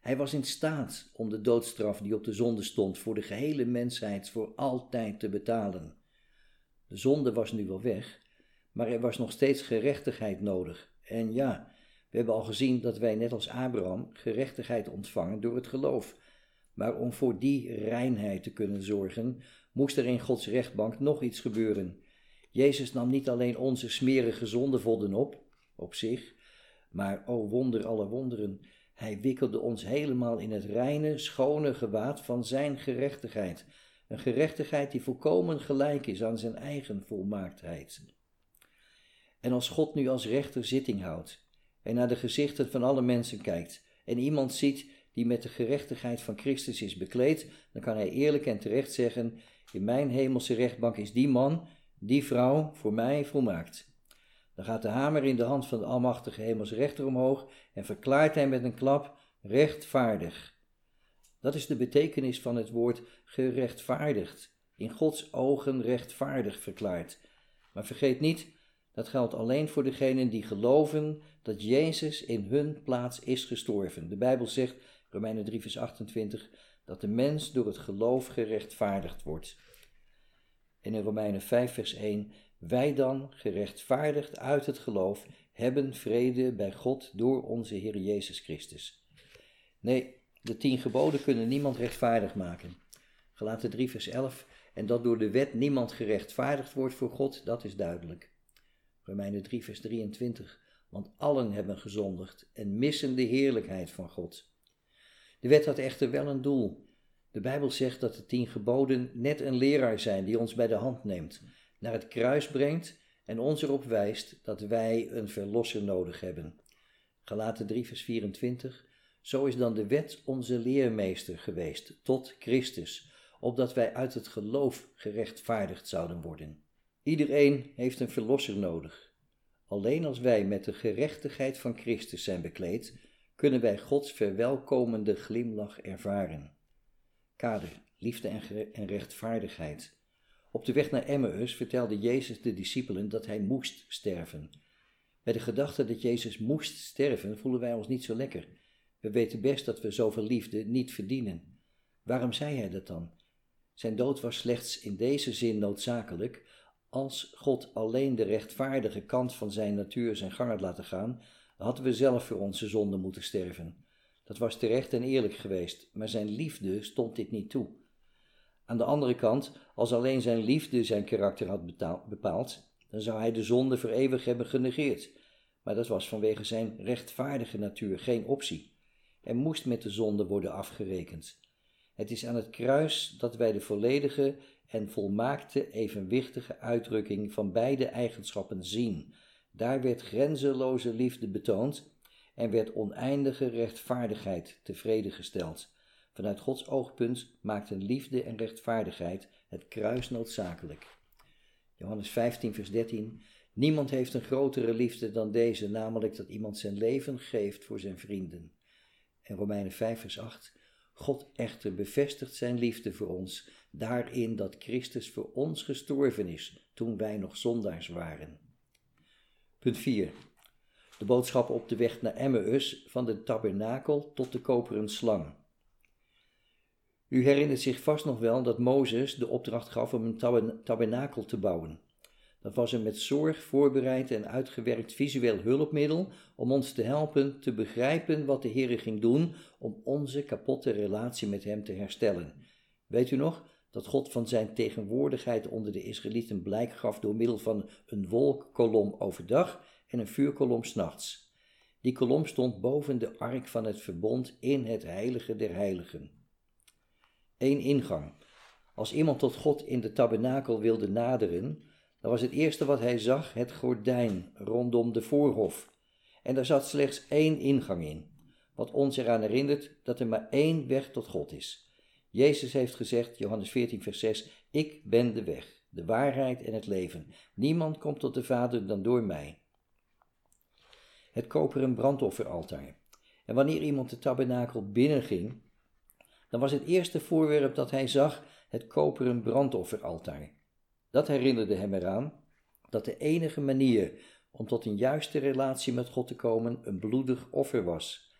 Hij was in staat om de doodstraf die op de zonde stond voor de gehele mensheid voor altijd te betalen. De zonde was nu wel weg, maar er was nog steeds gerechtigheid nodig. En ja, we hebben al gezien dat wij net als Abraham gerechtigheid ontvangen door het geloof. Maar om voor die reinheid te kunnen zorgen, moest er in Gods rechtbank nog iets gebeuren. Jezus nam niet alleen onze smerige zondevodden op, op zich, maar, o wonder aller wonderen, hij wikkelde ons helemaal in het reine, schone gewaad van zijn gerechtigheid. Een gerechtigheid die volkomen gelijk is aan zijn eigen volmaaktheid. En als God nu als rechter zitting houdt en naar de gezichten van alle mensen kijkt en iemand ziet die met de gerechtigheid van Christus is bekleed, dan kan hij eerlijk en terecht zeggen, in mijn hemelse rechtbank is die man, die vrouw voor mij volmaakt. Dan gaat de hamer in de hand van de almachtige hemelse rechter omhoog en verklaart hij met een klap rechtvaardig. Dat is de betekenis van het woord gerechtvaardigd, in Gods ogen rechtvaardig verklaard. Maar vergeet niet, dat geldt alleen voor degenen die geloven dat Jezus in hun plaats is gestorven. De Bijbel zegt, Romeinen drie vers achtentwintig, dat de mens door het geloof gerechtvaardigd wordt. En in Romeinen vijf vers één, wij dan, gerechtvaardigd uit het geloof, hebben vrede bij God door onze Heer Jezus Christus. Nee, de tien geboden kunnen niemand rechtvaardig maken. Galaten drie vers elf, en dat door de wet niemand gerechtvaardigd wordt voor God, dat is duidelijk. Romeinen drie vers drieëntwintig, want allen hebben gezondigd en missen de heerlijkheid van God. De wet had echter wel een doel. De Bijbel zegt dat de tien geboden net een leraar zijn die ons bij de hand neemt, naar het kruis brengt en ons erop wijst dat wij een verlosser nodig hebben. Galaten drie vers vierentwintig, zo is dan de wet onze leermeester geweest, tot Christus, opdat wij uit het geloof gerechtvaardigd zouden worden. Iedereen heeft een verlosser nodig. Alleen als wij met de gerechtigheid van Christus zijn bekleed, kunnen wij Gods verwelkomende glimlach ervaren. Kader, liefde en rechtvaardigheid. Op de weg naar Emmaus vertelde Jezus de discipelen dat hij moest sterven. Bij de gedachte dat Jezus moest sterven voelen wij ons niet zo lekker. We weten best dat we zoveel liefde niet verdienen. Waarom zei hij dat dan? Zijn dood was slechts in deze zin noodzakelijk. Als God alleen de rechtvaardige kant van zijn natuur zijn gang had laten gaan, dan hadden we zelf voor onze zonde moeten sterven. Dat was terecht en eerlijk geweest, maar zijn liefde stond dit niet toe. Aan de andere kant, als alleen zijn liefde zijn karakter had betaald, bepaald, dan zou hij de zonde voor eeuwig hebben genegeerd. Maar dat was vanwege zijn rechtvaardige natuur geen optie. Er moest met de zonde worden afgerekend. Het is aan het kruis dat wij de volledige en volmaakte evenwichtige uitdrukking van beide eigenschappen zien. Daar werd grenzeloze liefde betoond en werd oneindige rechtvaardigheid tevreden gesteld. Vanuit Gods oogpunt maakten liefde en rechtvaardigheid het kruis noodzakelijk. Johannes vijftien vers dertien, niemand heeft een grotere liefde dan deze, namelijk dat iemand zijn leven geeft voor zijn vrienden. En Romeinen vijf vers acht, God echter bevestigt zijn liefde voor ons, daarin dat Christus voor ons gestorven is, toen wij nog zondaars waren. Punt vier. De boodschap op de weg naar Emmaus, van de tabernakel tot de koperen slang. U herinnert zich vast nog wel dat Mozes de opdracht gaf om een tabernakel te bouwen. Dat was een met zorg voorbereid en uitgewerkt visueel hulpmiddel om ons te helpen te begrijpen wat de Heer ging doen om onze kapotte relatie met hem te herstellen. Weet u nog dat God van zijn tegenwoordigheid onder de Israëlieten blijk gaf door middel van een wolkkolom overdag en een vuurkolom 's nachts. Die kolom stond boven de ark van het verbond in het heilige der heiligen. Eén ingang. Als iemand tot God in de tabernakel wilde naderen, dan was het eerste wat hij zag het gordijn rondom de voorhof. En daar zat slechts één ingang in, wat ons eraan herinnert dat er maar één weg tot God is. Jezus heeft gezegd, Johannes veertien vers zes, ik ben de weg, de waarheid en het leven. Niemand komt tot de Vader dan door mij. Het koperen brandofferaltaar. En wanneer iemand de tabernakel binnenging, dan was het eerste voorwerp dat hij zag het koperen brandofferaltaar. Dat herinnerde hem eraan dat de enige manier om tot een juiste relatie met God te komen een bloedig offer was.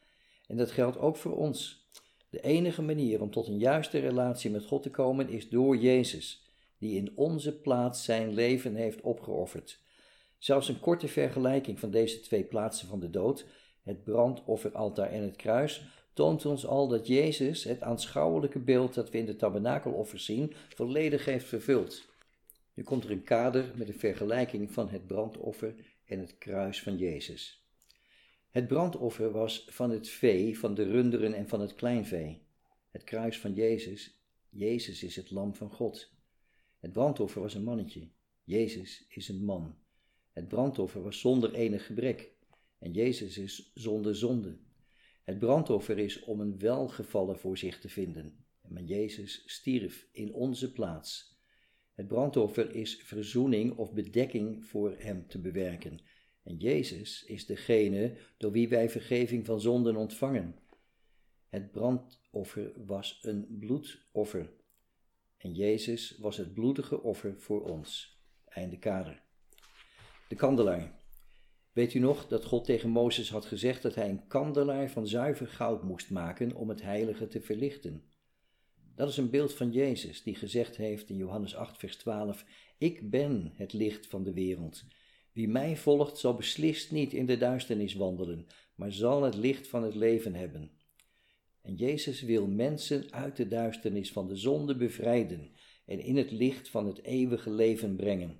En dat geldt ook voor ons. De enige manier om tot een juiste relatie met God te komen is door Jezus, die in onze plaats zijn leven heeft opgeofferd. Zelfs een korte vergelijking van deze twee plaatsen van de dood, het brandofferaltaar en het kruis, toont ons al dat Jezus het aanschouwelijke beeld dat we in de tabernakeloffers zien, volledig heeft vervuld. Nu komt er een kader met een vergelijking van het brandoffer en het kruis van Jezus. Het brandoffer was van het vee, van de runderen en van het kleinvee. Het kruis van Jezus, Jezus is het lam van God. Het brandoffer was een mannetje, Jezus is een man. Het brandoffer was zonder enig gebrek en Jezus is zonder zonde. Het brandoffer is om een welgevallen voor zich te vinden, maar Jezus stierf in onze plaats. Het brandoffer is verzoening of bedekking voor hem te bewerken. En Jezus is degene door wie wij vergeving van zonden ontvangen. Het brandoffer was een bloedoffer. En Jezus was het bloedige offer voor ons. Einde kader. De kandelaar. Weet u nog dat God tegen Mozes had gezegd dat hij een kandelaar van zuiver goud moest maken om het heilige te verlichten? Dat is een beeld van Jezus die gezegd heeft in Johannes acht vers twaalf, ik ben het licht van de wereld. Wie mij volgt zal beslist niet in de duisternis wandelen, maar zal het licht van het leven hebben. En Jezus wil mensen uit de duisternis van de zonde bevrijden en in het licht van het eeuwige leven brengen.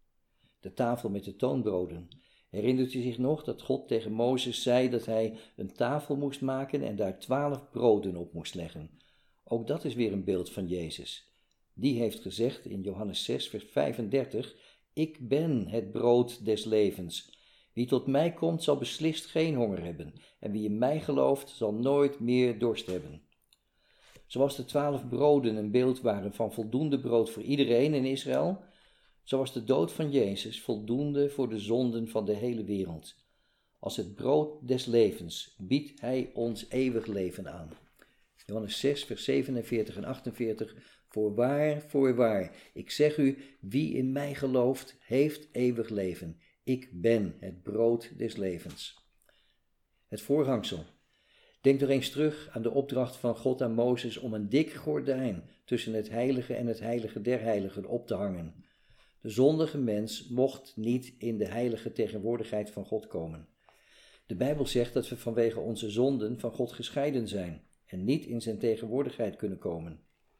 De tafel met de toonbroden. Herinnert u zich nog dat God tegen Mozes zei dat hij een tafel moest maken en daar twaalf broden op moest leggen? Ook dat is weer een beeld van Jezus. Die heeft gezegd in Johannes zes vers vijfendertig, ik ben het brood des levens. Wie tot mij komt zal beslist geen honger hebben en wie in mij gelooft zal nooit meer dorst hebben. Zoals de twaalf broden een beeld waren van voldoende brood voor iedereen in Israël, zo was de dood van Jezus voldoende voor de zonden van de hele wereld. Als het brood des levens biedt hij ons eeuwig leven aan. Johannes zes, vers zevenenveertig en achtenveertig. Voorwaar, voorwaar, ik zeg u, wie in mij gelooft, heeft eeuwig leven. Ik ben het brood des levens. Het voorhangsel. Denk nog eens terug aan de opdracht van God aan Mozes om een dik gordijn tussen het heilige en het heilige der heiligen op te hangen. De zondige mens mocht niet in de heilige tegenwoordigheid van God komen. De Bijbel zegt dat we vanwege onze zonden van God gescheiden zijn en niet in zijn tegenwoordigheid kunnen komen.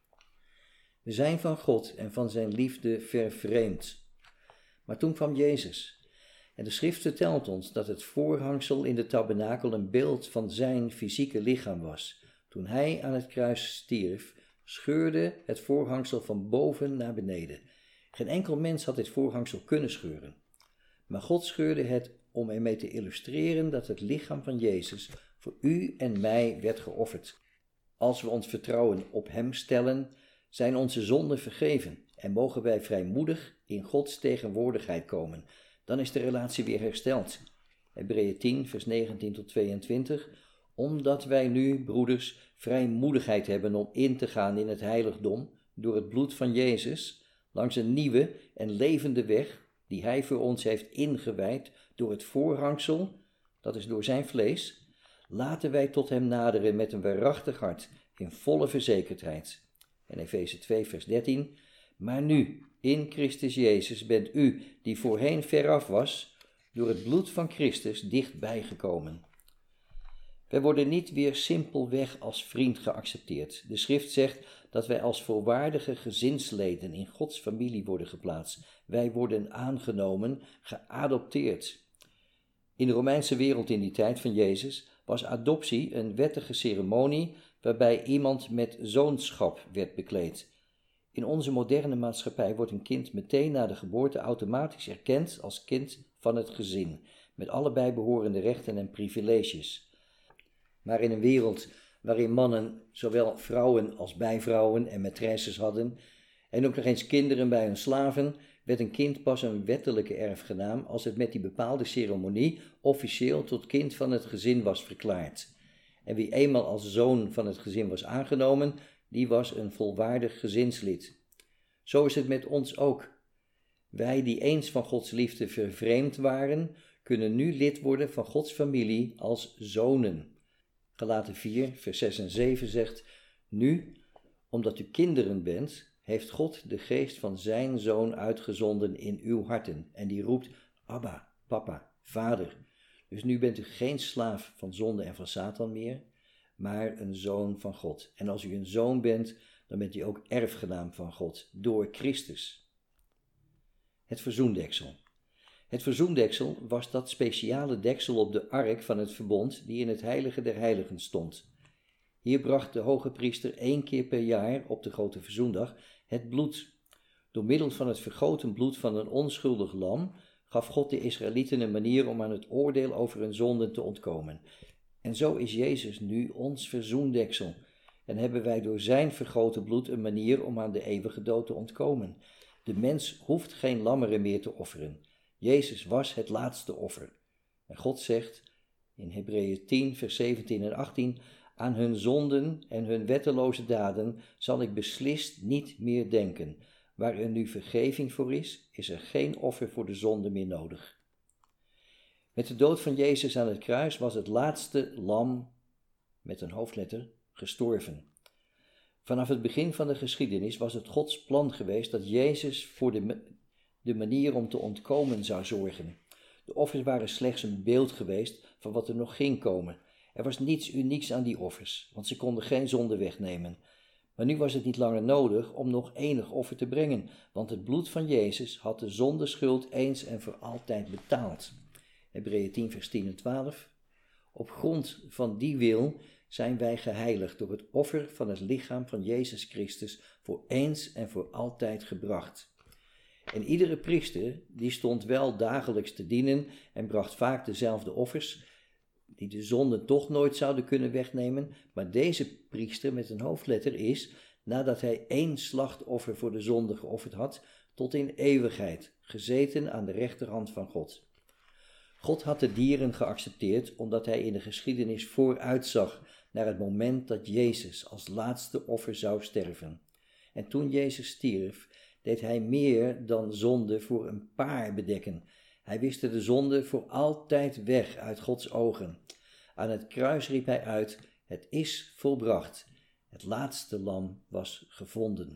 We zijn van God en van zijn liefde vervreemd. Maar toen kwam Jezus. En de schrift vertelt ons dat het voorhangsel in de tabernakel een beeld van zijn fysieke lichaam was. Toen hij aan het kruis stierf, scheurde het voorhangsel van boven naar beneden. Geen enkel mens had dit voorhangsel kunnen scheuren. Maar God scheurde het om ermee te illustreren dat het lichaam van Jezus voor u en mij werd geofferd. Als we ons vertrouwen op hem stellen, zijn onze zonden vergeven en mogen wij vrijmoedig in Gods tegenwoordigheid komen. Dan is de relatie weer hersteld. Hebreeën tien, vers negentien tot tweeëntwintig. Omdat wij nu, broeders, vrijmoedigheid hebben om in te gaan in het heiligdom door het bloed van Jezus, langs een nieuwe en levende weg die hij voor ons heeft ingewijd door het voorhangsel, dat is door zijn vlees, laten wij tot hem naderen met een waarachtig hart in volle verzekerdheid. En Efeze twee, vers dertien. Maar nu, in Christus Jezus, bent u, die voorheen veraf was, door het bloed van Christus dichtbij gekomen. Wij worden niet weer simpelweg als vriend geaccepteerd. De schrift zegt dat wij als volwaardige gezinsleden in Gods familie worden geplaatst. Wij worden aangenomen, geadopteerd. In de Romeinse wereld in die tijd van Jezus was adoptie een wettige ceremonie waarbij iemand met zoonschap werd bekleed. In onze moderne maatschappij wordt een kind meteen na de geboorte automatisch erkend als kind van het gezin, met alle bijbehorende rechten en privileges. Maar in een wereld waarin mannen zowel vrouwen als bijvrouwen en maîtresses hadden, en ook nog eens kinderen bij hun slaven, werd een kind pas een wettelijke erfgenaam als het met die bepaalde ceremonie officieel tot kind van het gezin was verklaard. En wie eenmaal als zoon van het gezin was aangenomen, die was een volwaardig gezinslid. Zo is het met ons ook. Wij die eens van Gods liefde vervreemd waren, kunnen nu lid worden van Gods familie als zonen. Galaten vier, vers zes en zeven zegt: Nu, omdat u kinderen bent, heeft God de geest van zijn Zoon uitgezonden in uw harten. En die roept: Abba, papa, vader. Dus nu bent u geen slaaf van zonde en van Satan meer, maar een zoon van God. En als u een zoon bent, dan bent u ook erfgenaam van God, door Christus. Het verzoendeksel. Het verzoendeksel was dat speciale deksel op de ark van het verbond die in het heilige der heiligen stond. Hier bracht de hoge priester één keer per jaar op de grote verzoendag het bloed. Door middel van het vergoten bloed van een onschuldig lam gaf God de Israëlieten een manier om aan het oordeel over hun zonden te ontkomen. En zo is Jezus nu ons verzoendeksel. En hebben wij door zijn vergoten bloed een manier om aan de eeuwige dood te ontkomen. De mens hoeft geen lammeren meer te offeren. Jezus was het laatste offer. En God zegt in Hebreeën tien, vers zeventien en achttien... Aan hun zonden en hun wetteloze daden zal ik beslist niet meer denken. Waar er nu vergeving voor is, is er geen offer voor de zonde meer nodig. Met de dood van Jezus aan het kruis was het laatste lam, met een hoofdletter, gestorven. Vanaf het begin van de geschiedenis was het Gods plan geweest dat Jezus voor de, de manier om te ontkomen zou zorgen. De offers waren slechts een beeld geweest van wat er nog ging komen. Er was niets unieks aan die offers, want ze konden geen zonde wegnemen. Maar nu was het niet langer nodig om nog enig offer te brengen, want het bloed van Jezus had de zondeschuld eens en voor altijd betaald. Hebreeën tien, vers tien en twaalf. Op grond van die wil zijn wij geheiligd door het offer van het lichaam van Jezus Christus voor eens en voor altijd gebracht. En iedere priester die stond wel dagelijks te dienen en bracht vaak dezelfde offers, die de zonde toch nooit zouden kunnen wegnemen, maar deze priester met een hoofdletter is, nadat hij één slachtoffer voor de zonde geofferd had, tot in eeuwigheid, gezeten aan de rechterhand van God. God had de dieren geaccepteerd, omdat hij in de geschiedenis vooruitzag naar het moment dat Jezus als laatste offer zou sterven. En toen Jezus stierf, deed hij meer dan zonde voor een paar bedekken. Hij wiste de zonde voor altijd weg uit Gods ogen. Aan het kruis riep hij uit: het is volbracht. Het laatste lam was gevonden.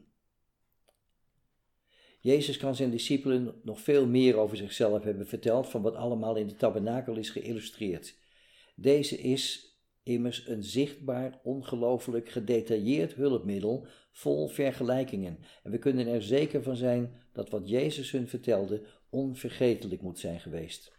Jezus kan zijn discipelen nog veel meer over zichzelf hebben verteld van wat allemaal in de tabernakel is geïllustreerd. Deze is immers een zichtbaar, ongelooflijk gedetailleerd hulpmiddel vol vergelijkingen. En we kunnen er zeker van zijn dat wat Jezus hun vertelde onvergetelijk moet zijn geweest.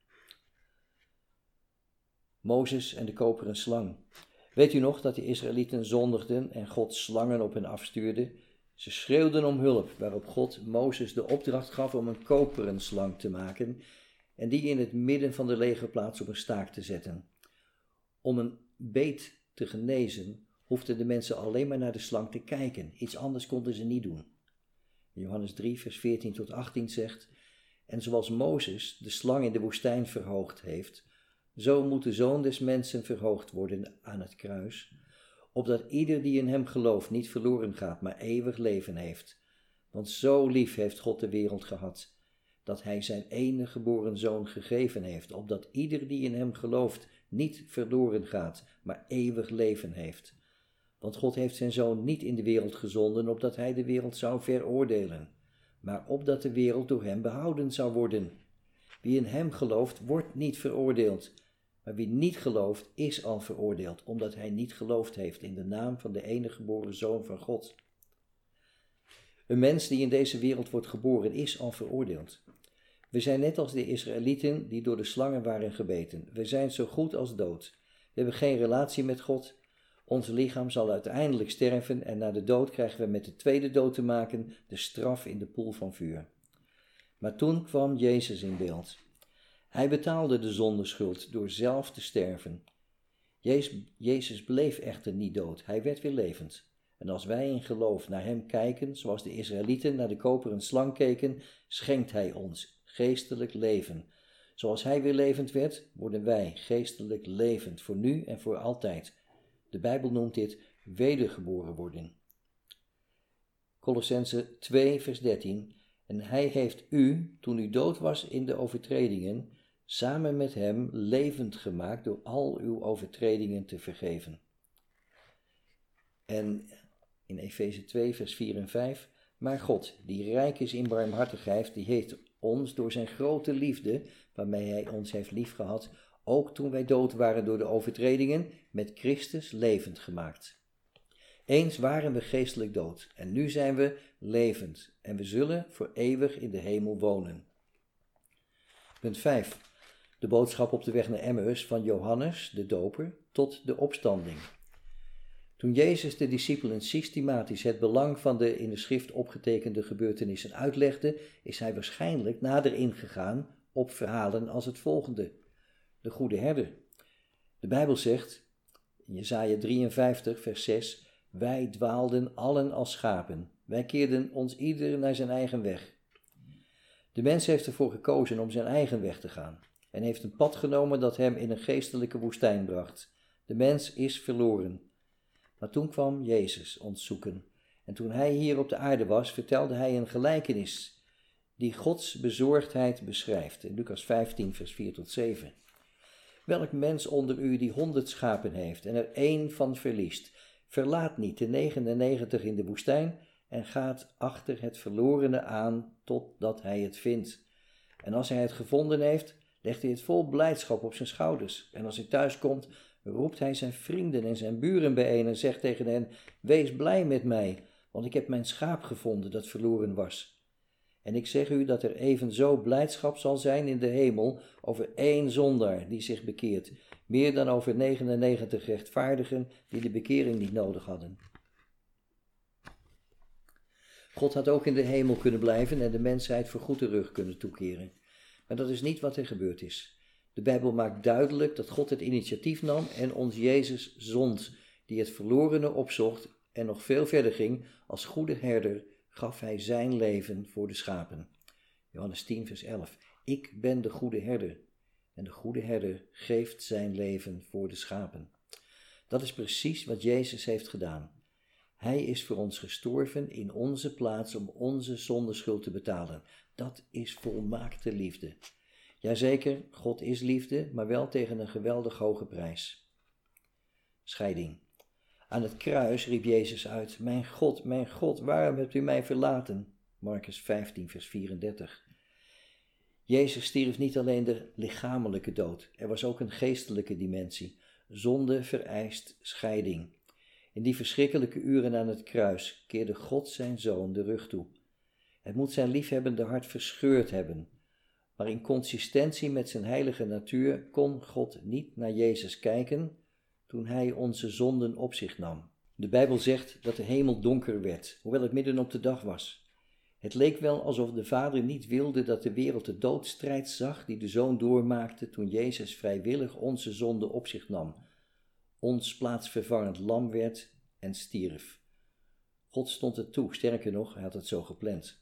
Mozes en de koperen slang. Weet u nog dat de Israëlieten zondigden en God slangen op hen afstuurde? Ze schreeuwden om hulp, waarop God Mozes de opdracht gaf om een koperen slang te maken en die in het midden van de legerplaats op een staak te zetten. Om een beet te genezen hoefden de mensen alleen maar naar de slang te kijken. Iets anders konden ze niet doen. Johannes drie, vers veertien tot achttien zegt: En zoals Mozes de slang in de woestijn verhoogd heeft, zo moet de Zoon des Mensen verhoogd worden aan het kruis, opdat ieder die in hem gelooft niet verloren gaat, maar eeuwig leven heeft. Want zo lief heeft God de wereld gehad, dat hij zijn enige geboren Zoon gegeven heeft, opdat ieder die in hem gelooft niet verloren gaat, maar eeuwig leven heeft. Want God heeft zijn Zoon niet in de wereld gezonden, opdat hij de wereld zou veroordelen, maar opdat de wereld door hem behouden zou worden. Wie in hem gelooft, wordt niet veroordeeld, maar wie niet gelooft, is al veroordeeld, omdat hij niet geloofd heeft in de naam van de enige geboren Zoon van God. Een mens die in deze wereld wordt geboren, is al veroordeeld. We zijn net als de Israëlieten die door de slangen waren gebeten. We zijn zo goed als dood. We hebben geen relatie met God. Ons lichaam zal uiteindelijk sterven en na de dood krijgen we met de tweede dood te maken, de straf in de poel van vuur. Maar toen kwam Jezus in beeld. Hij betaalde de zondeschuld door zelf te sterven. Jezus, Jezus bleef echter niet dood, hij werd weer levend. En als wij in geloof naar hem kijken, zoals de Israëlieten naar de koperen slang keken, schenkt hij ons geestelijk leven. Zoals hij weer levend werd, worden wij geestelijk levend, voor nu en voor altijd. De Bijbel noemt dit wedergeboren worden. Kolossenzen twee, vers dertien. En hij heeft u, toen u dood was in de overtredingen, samen met hem levend gemaakt door al uw overtredingen te vergeven. En in Efeze twee, vers vier en vijf, maar God, die rijk is in barmhartigheid, die heeft ons door zijn grote liefde, waarmee hij ons heeft liefgehad, ook toen wij dood waren door de overtredingen, met Christus levend gemaakt. Eens waren we geestelijk dood en nu zijn we levend en we zullen voor eeuwig in de hemel wonen. Punt vijf. De boodschap op de weg naar Emmaus van Johannes, de doper, tot de opstanding. Toen Jezus de discipelen systematisch het belang van de in de schrift opgetekende gebeurtenissen uitlegde, is hij waarschijnlijk nader ingegaan op verhalen als het volgende. De goede herder. De Bijbel zegt, in Jesaja drieënvijftig, vers zes, wij dwaalden allen als schapen. Wij keerden ons ieder naar zijn eigen weg. De mens heeft ervoor gekozen om zijn eigen weg te gaan en heeft een pad genomen dat hem in een geestelijke woestijn bracht. De mens is verloren. Maar toen kwam Jezus ons zoeken en toen hij hier op de aarde was, vertelde hij een gelijkenis die Gods bezorgdheid beschrijft. In Lucas vijftien, vers vier tot zeven. Welk mens onder u die honderd schapen heeft en er één van verliest, verlaat niet de negenennegentig in de woestijn en gaat achter het verlorene aan totdat hij het vindt. En als hij het gevonden heeft, legt hij het vol blijdschap op zijn schouders. En als hij thuis komt, roept hij zijn vrienden en zijn buren bijeen en zegt tegen hen, wees blij met mij, want ik heb mijn schaap gevonden dat verloren was. En ik zeg u dat er evenzo blijdschap zal zijn in de hemel over één zondaar die zich bekeert, meer dan over negenennegentig rechtvaardigen die de bekering niet nodig hadden. God had ook in de hemel kunnen blijven en de mensheid voorgoed de rug kunnen toekeren. Maar dat is niet wat er gebeurd is. De Bijbel maakt duidelijk dat God het initiatief nam en ons Jezus zond, die het verlorene opzocht en nog veel verder ging. Als goede herder gaf hij zijn leven voor de schapen. Johannes tien, vers elf. Ik ben de goede herder en de goede herder geeft zijn leven voor de schapen. Dat is precies wat Jezus heeft gedaan. Hij is voor ons gestorven in onze plaats om onze zondeschuld te betalen. Dat is volmaakte liefde. Jazeker, God is liefde, maar wel tegen een geweldig hoge prijs. Scheiding. Aan het kruis riep Jezus uit, mijn God, mijn God, waarom hebt u mij verlaten? Markus vijftien, vers vierendertig. Jezus stierf niet alleen de lichamelijke dood, er was ook een geestelijke dimensie. Zonde vereist scheiding. In die verschrikkelijke uren aan het kruis keerde God zijn zoon de rug toe. Het moet zijn liefhebbende hart verscheurd hebben. Maar in consistentie met zijn heilige natuur kon God niet naar Jezus kijken toen hij onze zonden op zich nam. De Bijbel zegt dat de hemel donker werd, hoewel het midden op de dag was. Het leek wel alsof de Vader niet wilde dat de wereld de doodstrijd zag die de Zoon doormaakte toen Jezus vrijwillig onze zonden op zich nam, ons plaatsvervangend lam werd en stierf. God stond het toe, sterker nog, hij had het zo gepland.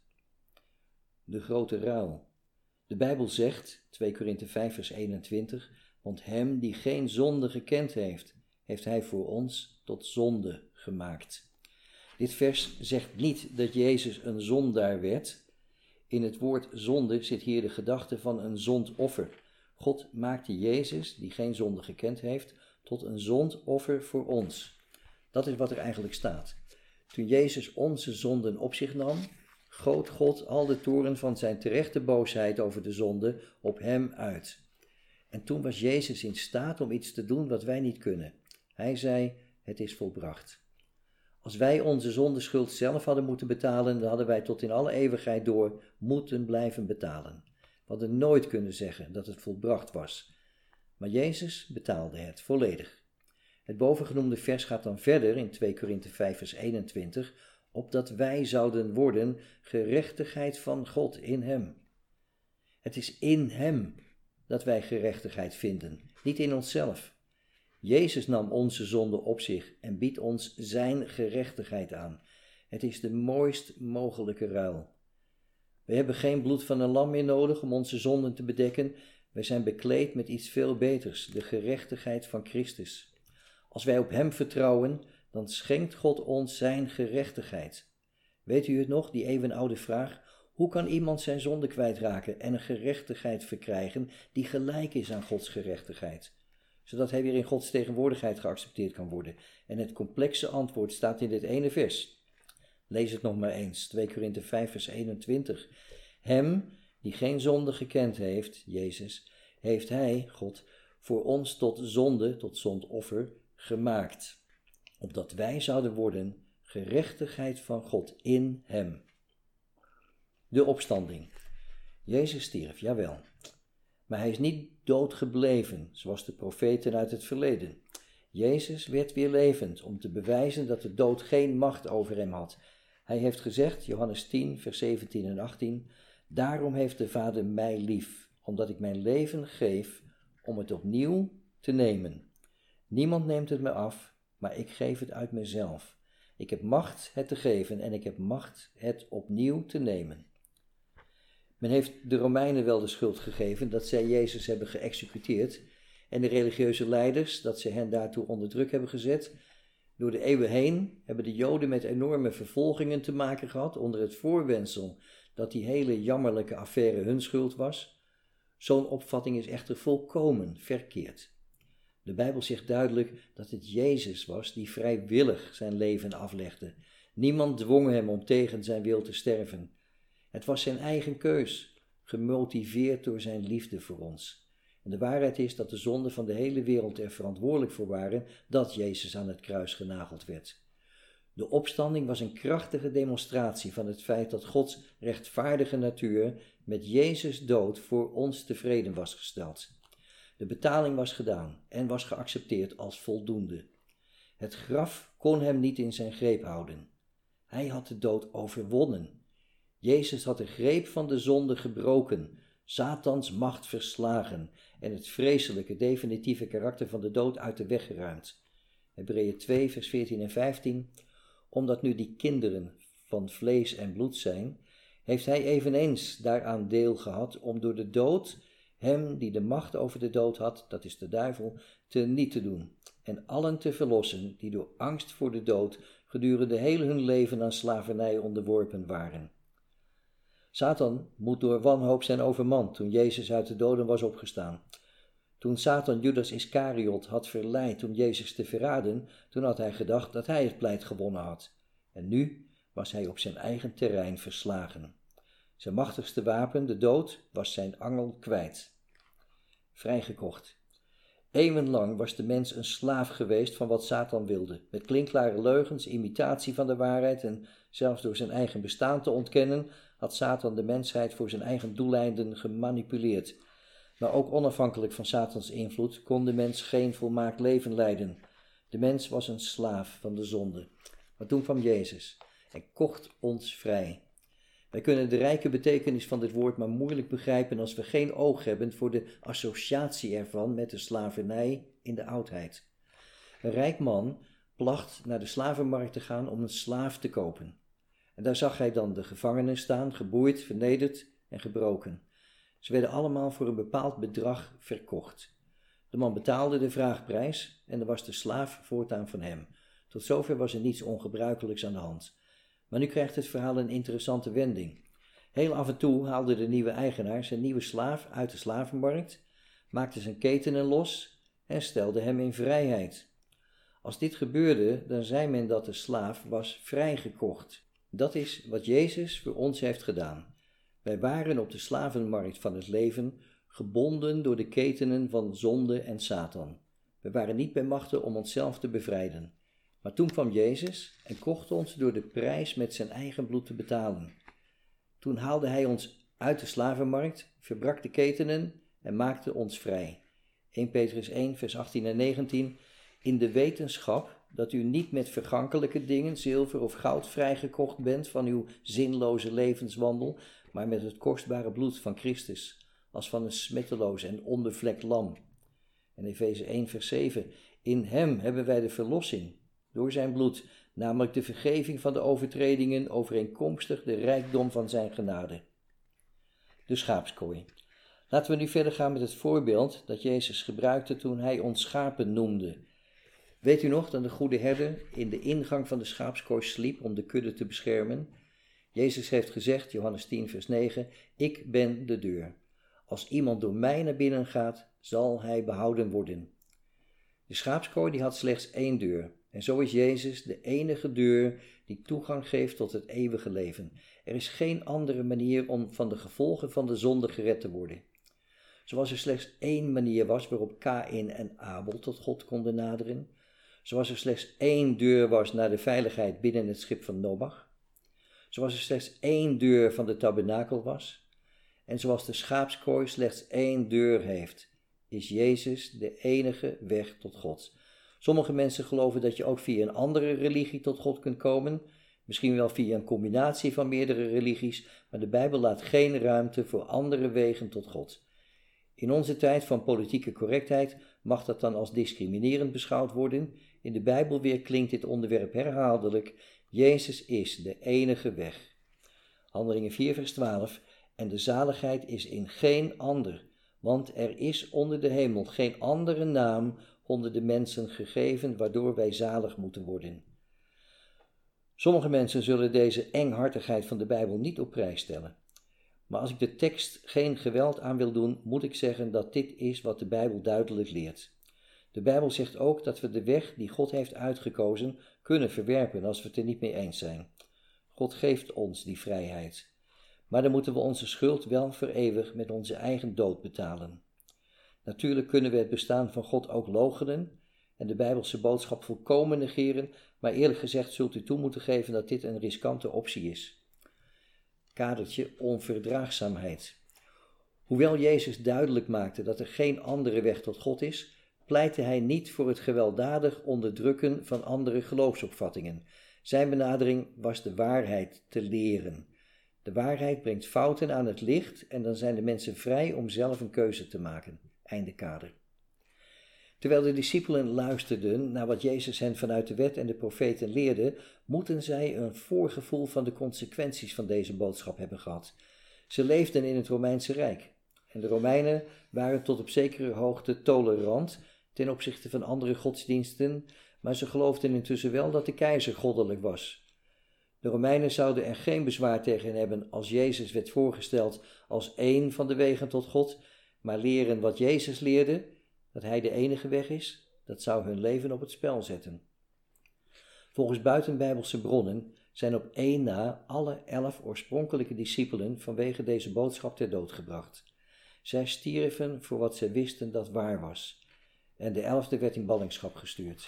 De grote ruil. De Bijbel zegt, twee Korinthe vijf vers eenentwintig, want hem die geen zonde gekend heeft, heeft hij voor ons tot zonde gemaakt. Dit vers zegt niet dat Jezus een zondaar werd. In het woord zonde zit hier de gedachte van een zondoffer. God maakte Jezus, die geen zonde gekend heeft, tot een zondoffer voor ons. Dat is wat er eigenlijk staat. Toen Jezus onze zonden op zich nam, goot God al de toorn van zijn terechte boosheid over de zonde op hem uit. En toen was Jezus in staat om iets te doen wat wij niet kunnen. Hij zei, het is volbracht. Als wij onze zondeschuld zelf hadden moeten betalen, dan hadden wij tot in alle eeuwigheid door moeten blijven betalen. We hadden nooit kunnen zeggen dat het volbracht was. Maar Jezus betaalde het volledig. Het bovengenoemde vers gaat dan verder in twee Korinthe vijf vers eenentwintig, opdat wij zouden worden gerechtigheid van God in hem. Het is in hem dat wij gerechtigheid vinden, niet in onszelf. Jezus nam onze zonde op zich en biedt ons zijn gerechtigheid aan. Het is de mooist mogelijke ruil. We hebben geen bloed van een lam meer nodig om onze zonden te bedekken. Wij zijn bekleed met iets veel beters, de gerechtigheid van Christus. Als wij op hem vertrouwen, dan schenkt God ons zijn gerechtigheid. Weet u het nog, die eeuwenoude vraag? Hoe kan iemand zijn zonde kwijtraken en een gerechtigheid verkrijgen die gelijk is aan Gods gerechtigheid? Zodat hij weer in Gods tegenwoordigheid geaccepteerd kan worden. En het complexe antwoord staat in dit ene vers. Lees het nog maar eens, twee Korinthe vijf vers eenentwintig. Hem die geen zonde gekend heeft, Jezus, heeft hij, God, voor ons tot zonde, tot zondoffer, gemaakt. Opdat wij zouden worden gerechtigheid van God in hem. De opstanding. Jezus stierf, jawel. Maar hij is niet dood gebleven, zoals de profeten uit het verleden. Jezus werd weer levend om te bewijzen dat de dood geen macht over hem had. Hij heeft gezegd, Johannes tien, vers zeventien en achttien, daarom heeft de Vader mij lief, omdat ik mijn leven geef om het opnieuw te nemen. Niemand neemt het me af, maar ik geef het uit mezelf. Ik heb macht het te geven en ik heb macht het opnieuw te nemen. Men heeft de Romeinen wel de schuld gegeven dat zij Jezus hebben geëxecuteerd en de religieuze leiders dat ze hen daartoe onder druk hebben gezet. Door de eeuwen heen hebben de Joden met enorme vervolgingen te maken gehad onder het voorwendsel dat die hele jammerlijke affaire hun schuld was. Zo'n opvatting is echter volkomen verkeerd. De Bijbel zegt duidelijk dat het Jezus was die vrijwillig zijn leven aflegde. Niemand dwong hem om tegen zijn wil te sterven. Het was zijn eigen keus, gemotiveerd door zijn liefde voor ons. En de waarheid is dat de zonden van de hele wereld er verantwoordelijk voor waren dat Jezus aan het kruis genageld werd. De opstanding was een krachtige demonstratie van het feit dat Gods rechtvaardige natuur met Jezus' dood voor ons tevreden was gesteld. De betaling was gedaan en was geaccepteerd als voldoende. Het graf kon hem niet in zijn greep houden. Hij had de dood overwonnen. Jezus had de greep van de zonde gebroken, Satans macht verslagen en het vreselijke, definitieve karakter van de dood uit de weg geruimd. Hebreeën twee, vers veertien en vijftien. Omdat nu die kinderen van vlees en bloed zijn, heeft hij eveneens daaraan deel gehad om door de dood hem die de macht over de dood had, dat is de duivel, teniet te doen en allen te verlossen die door angst voor de dood gedurende heel hun leven aan slavernij onderworpen waren. Satan moet door wanhoop zijn overmand toen Jezus uit de doden was opgestaan. Toen Satan Judas Iscariot had verleid om Jezus te verraden, toen had hij gedacht dat hij het pleit gewonnen had. En nu was hij op zijn eigen terrein verslagen. Zijn machtigste wapen, de dood, was zijn angel kwijt. Vrijgekocht. Eeuwenlang was de mens een slaaf geweest van wat Satan wilde, met klinkklare leugens, imitatie van de waarheid en zelfs door zijn eigen bestaan te ontkennen, had Satan de mensheid voor zijn eigen doeleinden gemanipuleerd. Maar ook onafhankelijk van Satans invloed kon de mens geen volmaakt leven leiden. De mens was een slaaf van de zonde. Maar toen kwam Jezus en kocht ons vrij. Wij kunnen de rijke betekenis van dit woord maar moeilijk begrijpen als we geen oog hebben voor de associatie ervan met de slavernij in de oudheid. Een rijk man placht naar de slavenmarkt te gaan om een slaaf te kopen. En daar zag hij dan de gevangenen staan, geboeid, vernederd en gebroken. Ze werden allemaal voor een bepaald bedrag verkocht. De man betaalde de vraagprijs en er was de slaaf voortaan van hem. Tot zover was er niets ongebruikelijks aan de hand. Maar nu krijgt het verhaal een interessante wending. Heel af en toe haalde de nieuwe eigenaar zijn nieuwe slaaf uit de slavenmarkt, maakte zijn ketenen los en stelde hem in vrijheid. Als dit gebeurde, dan zei men dat de slaaf was vrijgekocht. Dat is wat Jezus voor ons heeft gedaan. Wij waren op de slavenmarkt van het leven gebonden door de ketenen van zonde en Satan. We waren niet bij machten om onszelf te bevrijden. Maar toen kwam Jezus en kocht ons door de prijs met zijn eigen bloed te betalen. Toen haalde hij ons uit de slavenmarkt, verbrak de ketenen en maakte ons vrij. Eerste Petrus één, vers achttien en negentien. In de wetenschap dat u niet met vergankelijke dingen, zilver of goud, vrijgekocht bent van uw zinloze levenswandel, maar met het kostbare bloed van Christus, als van een smetteloos en onbevlekt lam. En Efeze één, vers zeven. In hem hebben wij de verlossing, door zijn bloed, namelijk de vergeving van de overtredingen overeenkomstig de rijkdom van zijn genade. De schaapskooi. Laten we nu verder gaan met het voorbeeld dat Jezus gebruikte toen hij ons schapen noemde. Weet u nog dat de goede herder in de ingang van de schaapskooi sliep om de kudde te beschermen? Jezus heeft gezegd, Johannes tien vers negen, ik ben de deur. Als iemand door mij naar binnen gaat, zal hij behouden worden. De schaapskooi die had slechts één deur. En zo is Jezus de enige deur die toegang geeft tot het eeuwige leven. Er is geen andere manier om van de gevolgen van de zonde gered te worden. Zoals er slechts één manier was waarop Kaïn en Abel tot God konden naderen. Zoals er slechts één deur was naar de veiligheid binnen het schip van Noach. Zoals er slechts één deur van de tabernakel was. En zoals de schaapskooi slechts één deur heeft, is Jezus de enige weg tot God. Sommige mensen geloven dat je ook via een andere religie tot God kunt komen. Misschien wel via een combinatie van meerdere religies, maar de Bijbel laat geen ruimte voor andere wegen tot God. In onze tijd van politieke correctheid mag dat dan als discriminerend beschouwd worden. In de Bijbel weer klinkt dit onderwerp herhaaldelijk. Jezus is de enige weg. Handelingen vier vers twaalf. En de zaligheid is in geen ander, want er is onder de hemel geen andere naam onder de mensen gegeven waardoor wij zalig moeten worden. Sommige mensen zullen deze enghartigheid van de Bijbel niet op prijs stellen. Maar als ik de tekst geen geweld aan wil doen, moet ik zeggen dat dit is wat de Bijbel duidelijk leert. De Bijbel zegt ook dat we de weg die God heeft uitgekozen kunnen verwerpen als we het er niet mee eens zijn. God geeft ons die vrijheid. Maar dan moeten we onze schuld wel voor eeuwig met onze eigen dood betalen. Natuurlijk kunnen we het bestaan van God ook loochenen en de Bijbelse boodschap volkomen negeren, maar eerlijk gezegd zult u toe moeten geven dat dit een riskante optie is. Kadertje onverdraagzaamheid. Hoewel Jezus duidelijk maakte dat er geen andere weg tot God is, pleitte hij niet voor het gewelddadig onderdrukken van andere geloofsopvattingen. Zijn benadering was de waarheid te leren. De waarheid brengt fouten aan het licht en dan zijn de mensen vrij om zelf een keuze te maken. Einde kader. Terwijl de discipelen luisterden naar wat Jezus hen vanuit de wet en de profeten leerde, moeten zij een voorgevoel van de consequenties van deze boodschap hebben gehad. Ze leefden in het Romeinse Rijk en de Romeinen waren tot op zekere hoogte tolerant ten opzichte van andere godsdiensten, maar ze geloofden intussen wel dat de keizer goddelijk was. De Romeinen zouden er geen bezwaar tegen hebben als Jezus werd voorgesteld als één van de wegen tot God, maar leren wat Jezus leerde, dat hij de enige weg is, dat zou hun leven op het spel zetten. Volgens buitenbijbelse bronnen zijn op één na alle elf oorspronkelijke discipelen vanwege deze boodschap ter dood gebracht. Zij stierven voor wat zij wisten dat waar was. En de elfde werd in ballingschap gestuurd.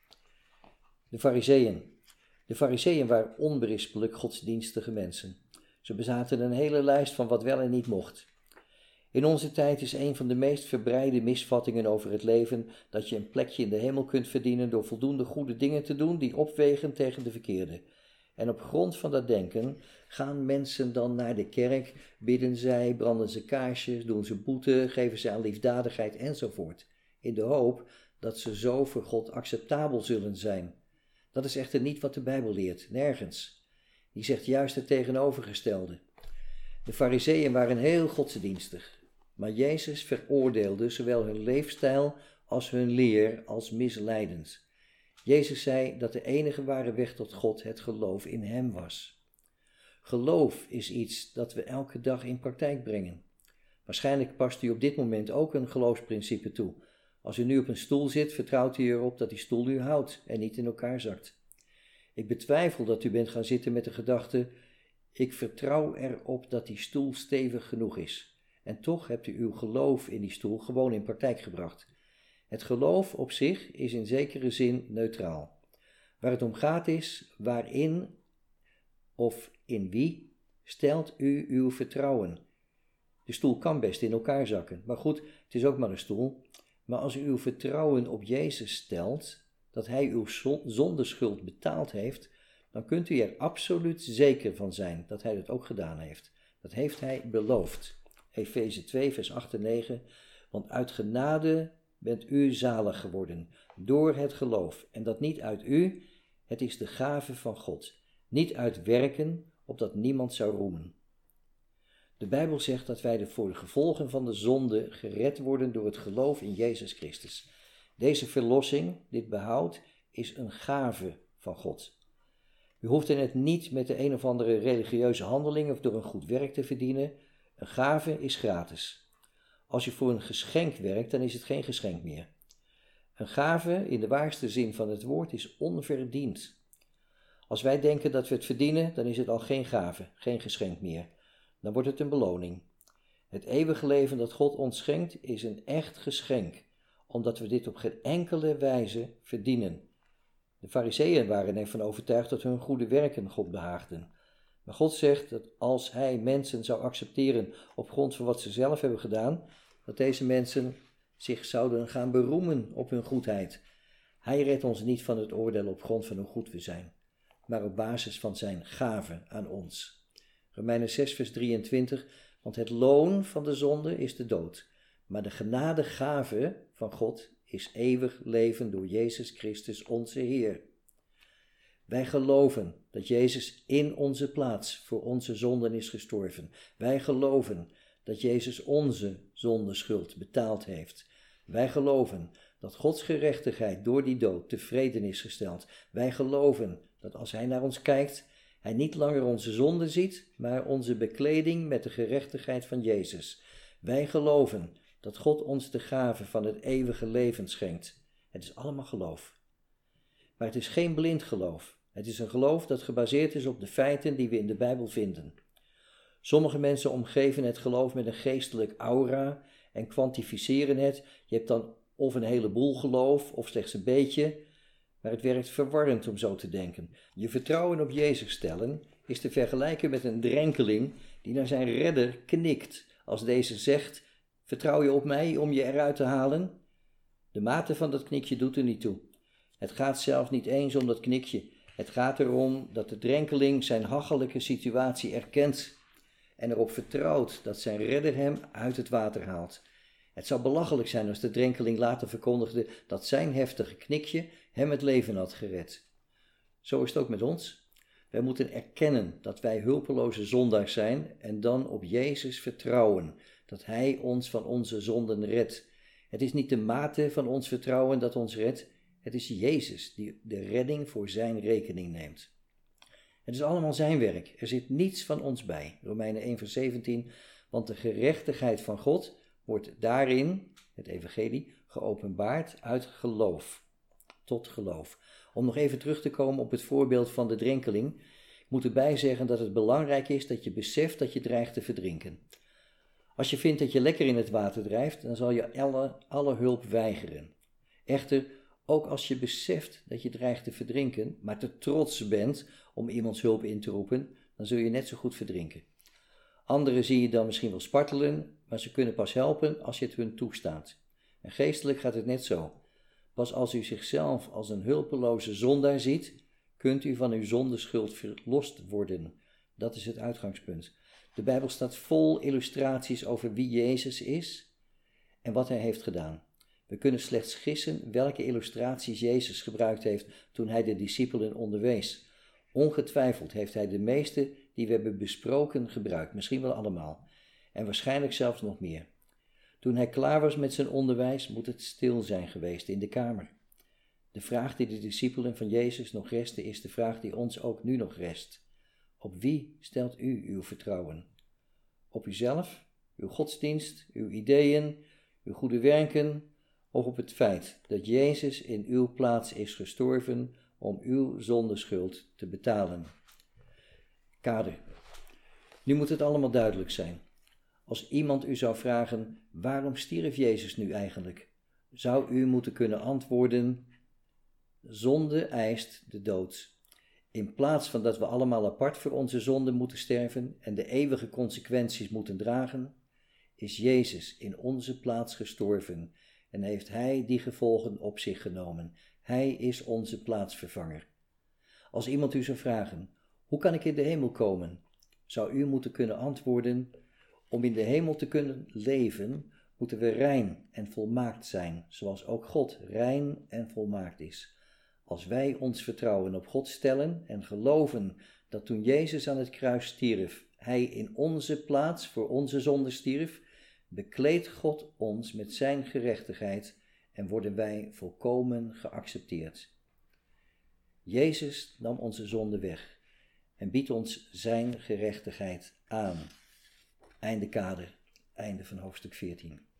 De Farizeeën. De Farizeeën waren onberispelijk godsdienstige mensen. Ze bezaten een hele lijst van wat wel en niet mocht. In onze tijd is een van de meest verbreide misvattingen over het leven dat je een plekje in de hemel kunt verdienen door voldoende goede dingen te doen die opwegen tegen de verkeerde. En op grond van dat denken gaan mensen dan naar de kerk, bidden zij, branden ze kaarsjes, doen ze boete, geven ze aan liefdadigheid enzovoort. In de hoop dat ze zo voor God acceptabel zullen zijn. Dat is echter niet wat de Bijbel leert, nergens. Die zegt juist het tegenovergestelde. De Farizeeën waren heel godsdienstig, maar Jezus veroordeelde zowel hun leefstijl als hun leer als misleidend. Jezus zei dat de enige ware weg tot God het geloof in hem was. Geloof is iets dat we elke dag in praktijk brengen. Waarschijnlijk past u op dit moment ook een geloofsprincipe toe. Als u nu op een stoel zit, vertrouwt u erop dat die stoel u houdt en niet in elkaar zakt. Ik betwijfel dat u bent gaan zitten met de gedachte, ik vertrouw erop dat die stoel stevig genoeg is. En toch hebt u uw geloof in die stoel gewoon in praktijk gebracht. Het geloof op zich is in zekere zin neutraal. Waar het om gaat is, waarin of in wie stelt u uw vertrouwen? De stoel kan best in elkaar zakken, maar goed, het is ook maar een stoel. Maar als u uw vertrouwen op Jezus stelt, dat hij uw zondeschuld betaald heeft, dan kunt u er absoluut zeker van zijn dat hij dat ook gedaan heeft. Dat heeft hij beloofd. Efeze twee vers acht en negen, want uit genade bent u zalig geworden, door het geloof, en dat niet uit u, het is de gave van God, niet uit werken, opdat niemand zou roemen. De Bijbel zegt dat wij voor de gevolgen van de zonde gered worden door het geloof in Jezus Christus. Deze verlossing, dit behoud, is een gave van God. U hoeft in het niet met de een of andere religieuze handeling of door een goed werk te verdienen. Een gave is gratis. Als je voor een geschenk werkt, dan is het geen geschenk meer. Een gave, in de waarste zin van het woord, is onverdiend. Als wij denken dat we het verdienen, dan is het al geen gave, geen geschenk meer. Dan wordt het een beloning. Het eeuwige leven dat God ons schenkt, is een echt geschenk, omdat we dit op geen enkele wijze verdienen. De Farizeeën waren ervan overtuigd dat hun goede werken God behaagden. Maar God zegt dat als hij mensen zou accepteren op grond van wat ze zelf hebben gedaan, dat deze mensen zich zouden gaan beroemen op hun goedheid. Hij redt ons niet van het oordeel op grond van hoe goed we zijn, maar op basis van zijn gave aan ons. Romeinen zes vers drieëntwintig, want het loon van de zonde is de dood, maar de genadegave van God is eeuwig leven door Jezus Christus onze Heer. Wij geloven dat Jezus in onze plaats voor onze zonden is gestorven. Wij geloven dat Jezus onze zondeschuld betaald heeft. Wij geloven dat Gods gerechtigheid door die dood tevreden is gesteld. Wij geloven dat als Hij naar ons kijkt, Hij niet langer onze zonde ziet, maar onze bekleding met de gerechtigheid van Jezus. Wij geloven dat God ons de gave van het eeuwige leven schenkt. Het is allemaal geloof. Maar het is geen blind geloof. Het is een geloof dat gebaseerd is op de feiten die we in de Bijbel vinden. Sommige mensen omgeven het geloof met een geestelijk aura en kwantificeren het. Je hebt dan of een heleboel geloof of slechts een beetje, maar het werkt verwarrend om zo te denken. Je vertrouwen op Jezus stellen is te vergelijken met een drenkeling die naar zijn redder knikt als deze zegt: vertrouw je op mij om je eruit te halen? De mate van dat knikje doet er niet toe. Het gaat zelfs niet eens om dat knikje. Het gaat erom dat de drenkeling zijn hachelijke situatie erkent en erop vertrouwt dat zijn redder hem uit het water haalt. Het zou belachelijk zijn als de drenkeling later verkondigde dat zijn heftige knikje hem het leven had gered. Zo is het ook met ons. Wij moeten erkennen dat wij hulpeloze zondaars zijn en dan op Jezus vertrouwen, dat Hij ons van onze zonden redt. Het is niet de mate van ons vertrouwen dat ons redt, het is Jezus die de redding voor zijn rekening neemt. Het is allemaal zijn werk, er zit niets van ons bij. Romeinen één vers zeventien, want de gerechtigheid van God wordt daarin, het evangelie, geopenbaard uit geloof, tot geloof. Om nog even terug te komen op het voorbeeld van de drenkeling, ik moet erbij zeggen dat het belangrijk is dat je beseft dat je dreigt te verdrinken. Als je vindt dat je lekker in het water drijft, dan zal je alle, alle hulp weigeren. Echter, ook als je beseft dat je dreigt te verdrinken, maar te trots bent om iemands hulp in te roepen, dan zul je net zo goed verdrinken. Anderen zie je dan misschien wel spartelen, maar ze kunnen pas helpen als je het hun toestaat. En geestelijk gaat het net zo. Pas als u zichzelf als een hulpeloze zondaar ziet, kunt u van uw zondeschuld verlost worden. Dat is het uitgangspunt. De Bijbel staat vol illustraties over wie Jezus is en wat hij heeft gedaan. We kunnen slechts gissen welke illustraties Jezus gebruikt heeft toen hij de discipelen onderwees. Ongetwijfeld heeft hij de meeste die we hebben besproken gebruikt, misschien wel allemaal. En waarschijnlijk zelfs nog meer. Toen hij klaar was met zijn onderwijs, moet het stil zijn geweest in de kamer. De vraag die de discipelen van Jezus nog resten, is de vraag die ons ook nu nog rest. Op wie stelt u uw vertrouwen? Op uzelf, uw godsdienst, uw ideeën, uw goede werken, of op het feit dat Jezus in uw plaats is gestorven om uw zondeschuld te betalen? Kader. Nu moet het allemaal duidelijk zijn. Als iemand u zou vragen, waarom stierf Jezus nu eigenlijk? Zou u moeten kunnen antwoorden, zonde eist de dood. In plaats van dat we allemaal apart voor onze zonde moeten sterven en de eeuwige consequenties moeten dragen, is Jezus in onze plaats gestorven en heeft Hij die gevolgen op zich genomen. Hij is onze plaatsvervanger. Als iemand u zou vragen, hoe kan ik in de hemel komen? Zou u moeten kunnen antwoorden, om in de hemel te kunnen leven, moeten we rein en volmaakt zijn, zoals ook God rein en volmaakt is. Als wij ons vertrouwen op God stellen en geloven dat toen Jezus aan het kruis stierf, Hij in onze plaats voor onze zonde stierf, bekleedt God ons met zijn gerechtigheid en worden wij volkomen geaccepteerd. Jezus nam onze zonde weg en biedt ons zijn gerechtigheid aan. Einde kader, einde van hoofdstuk veertien.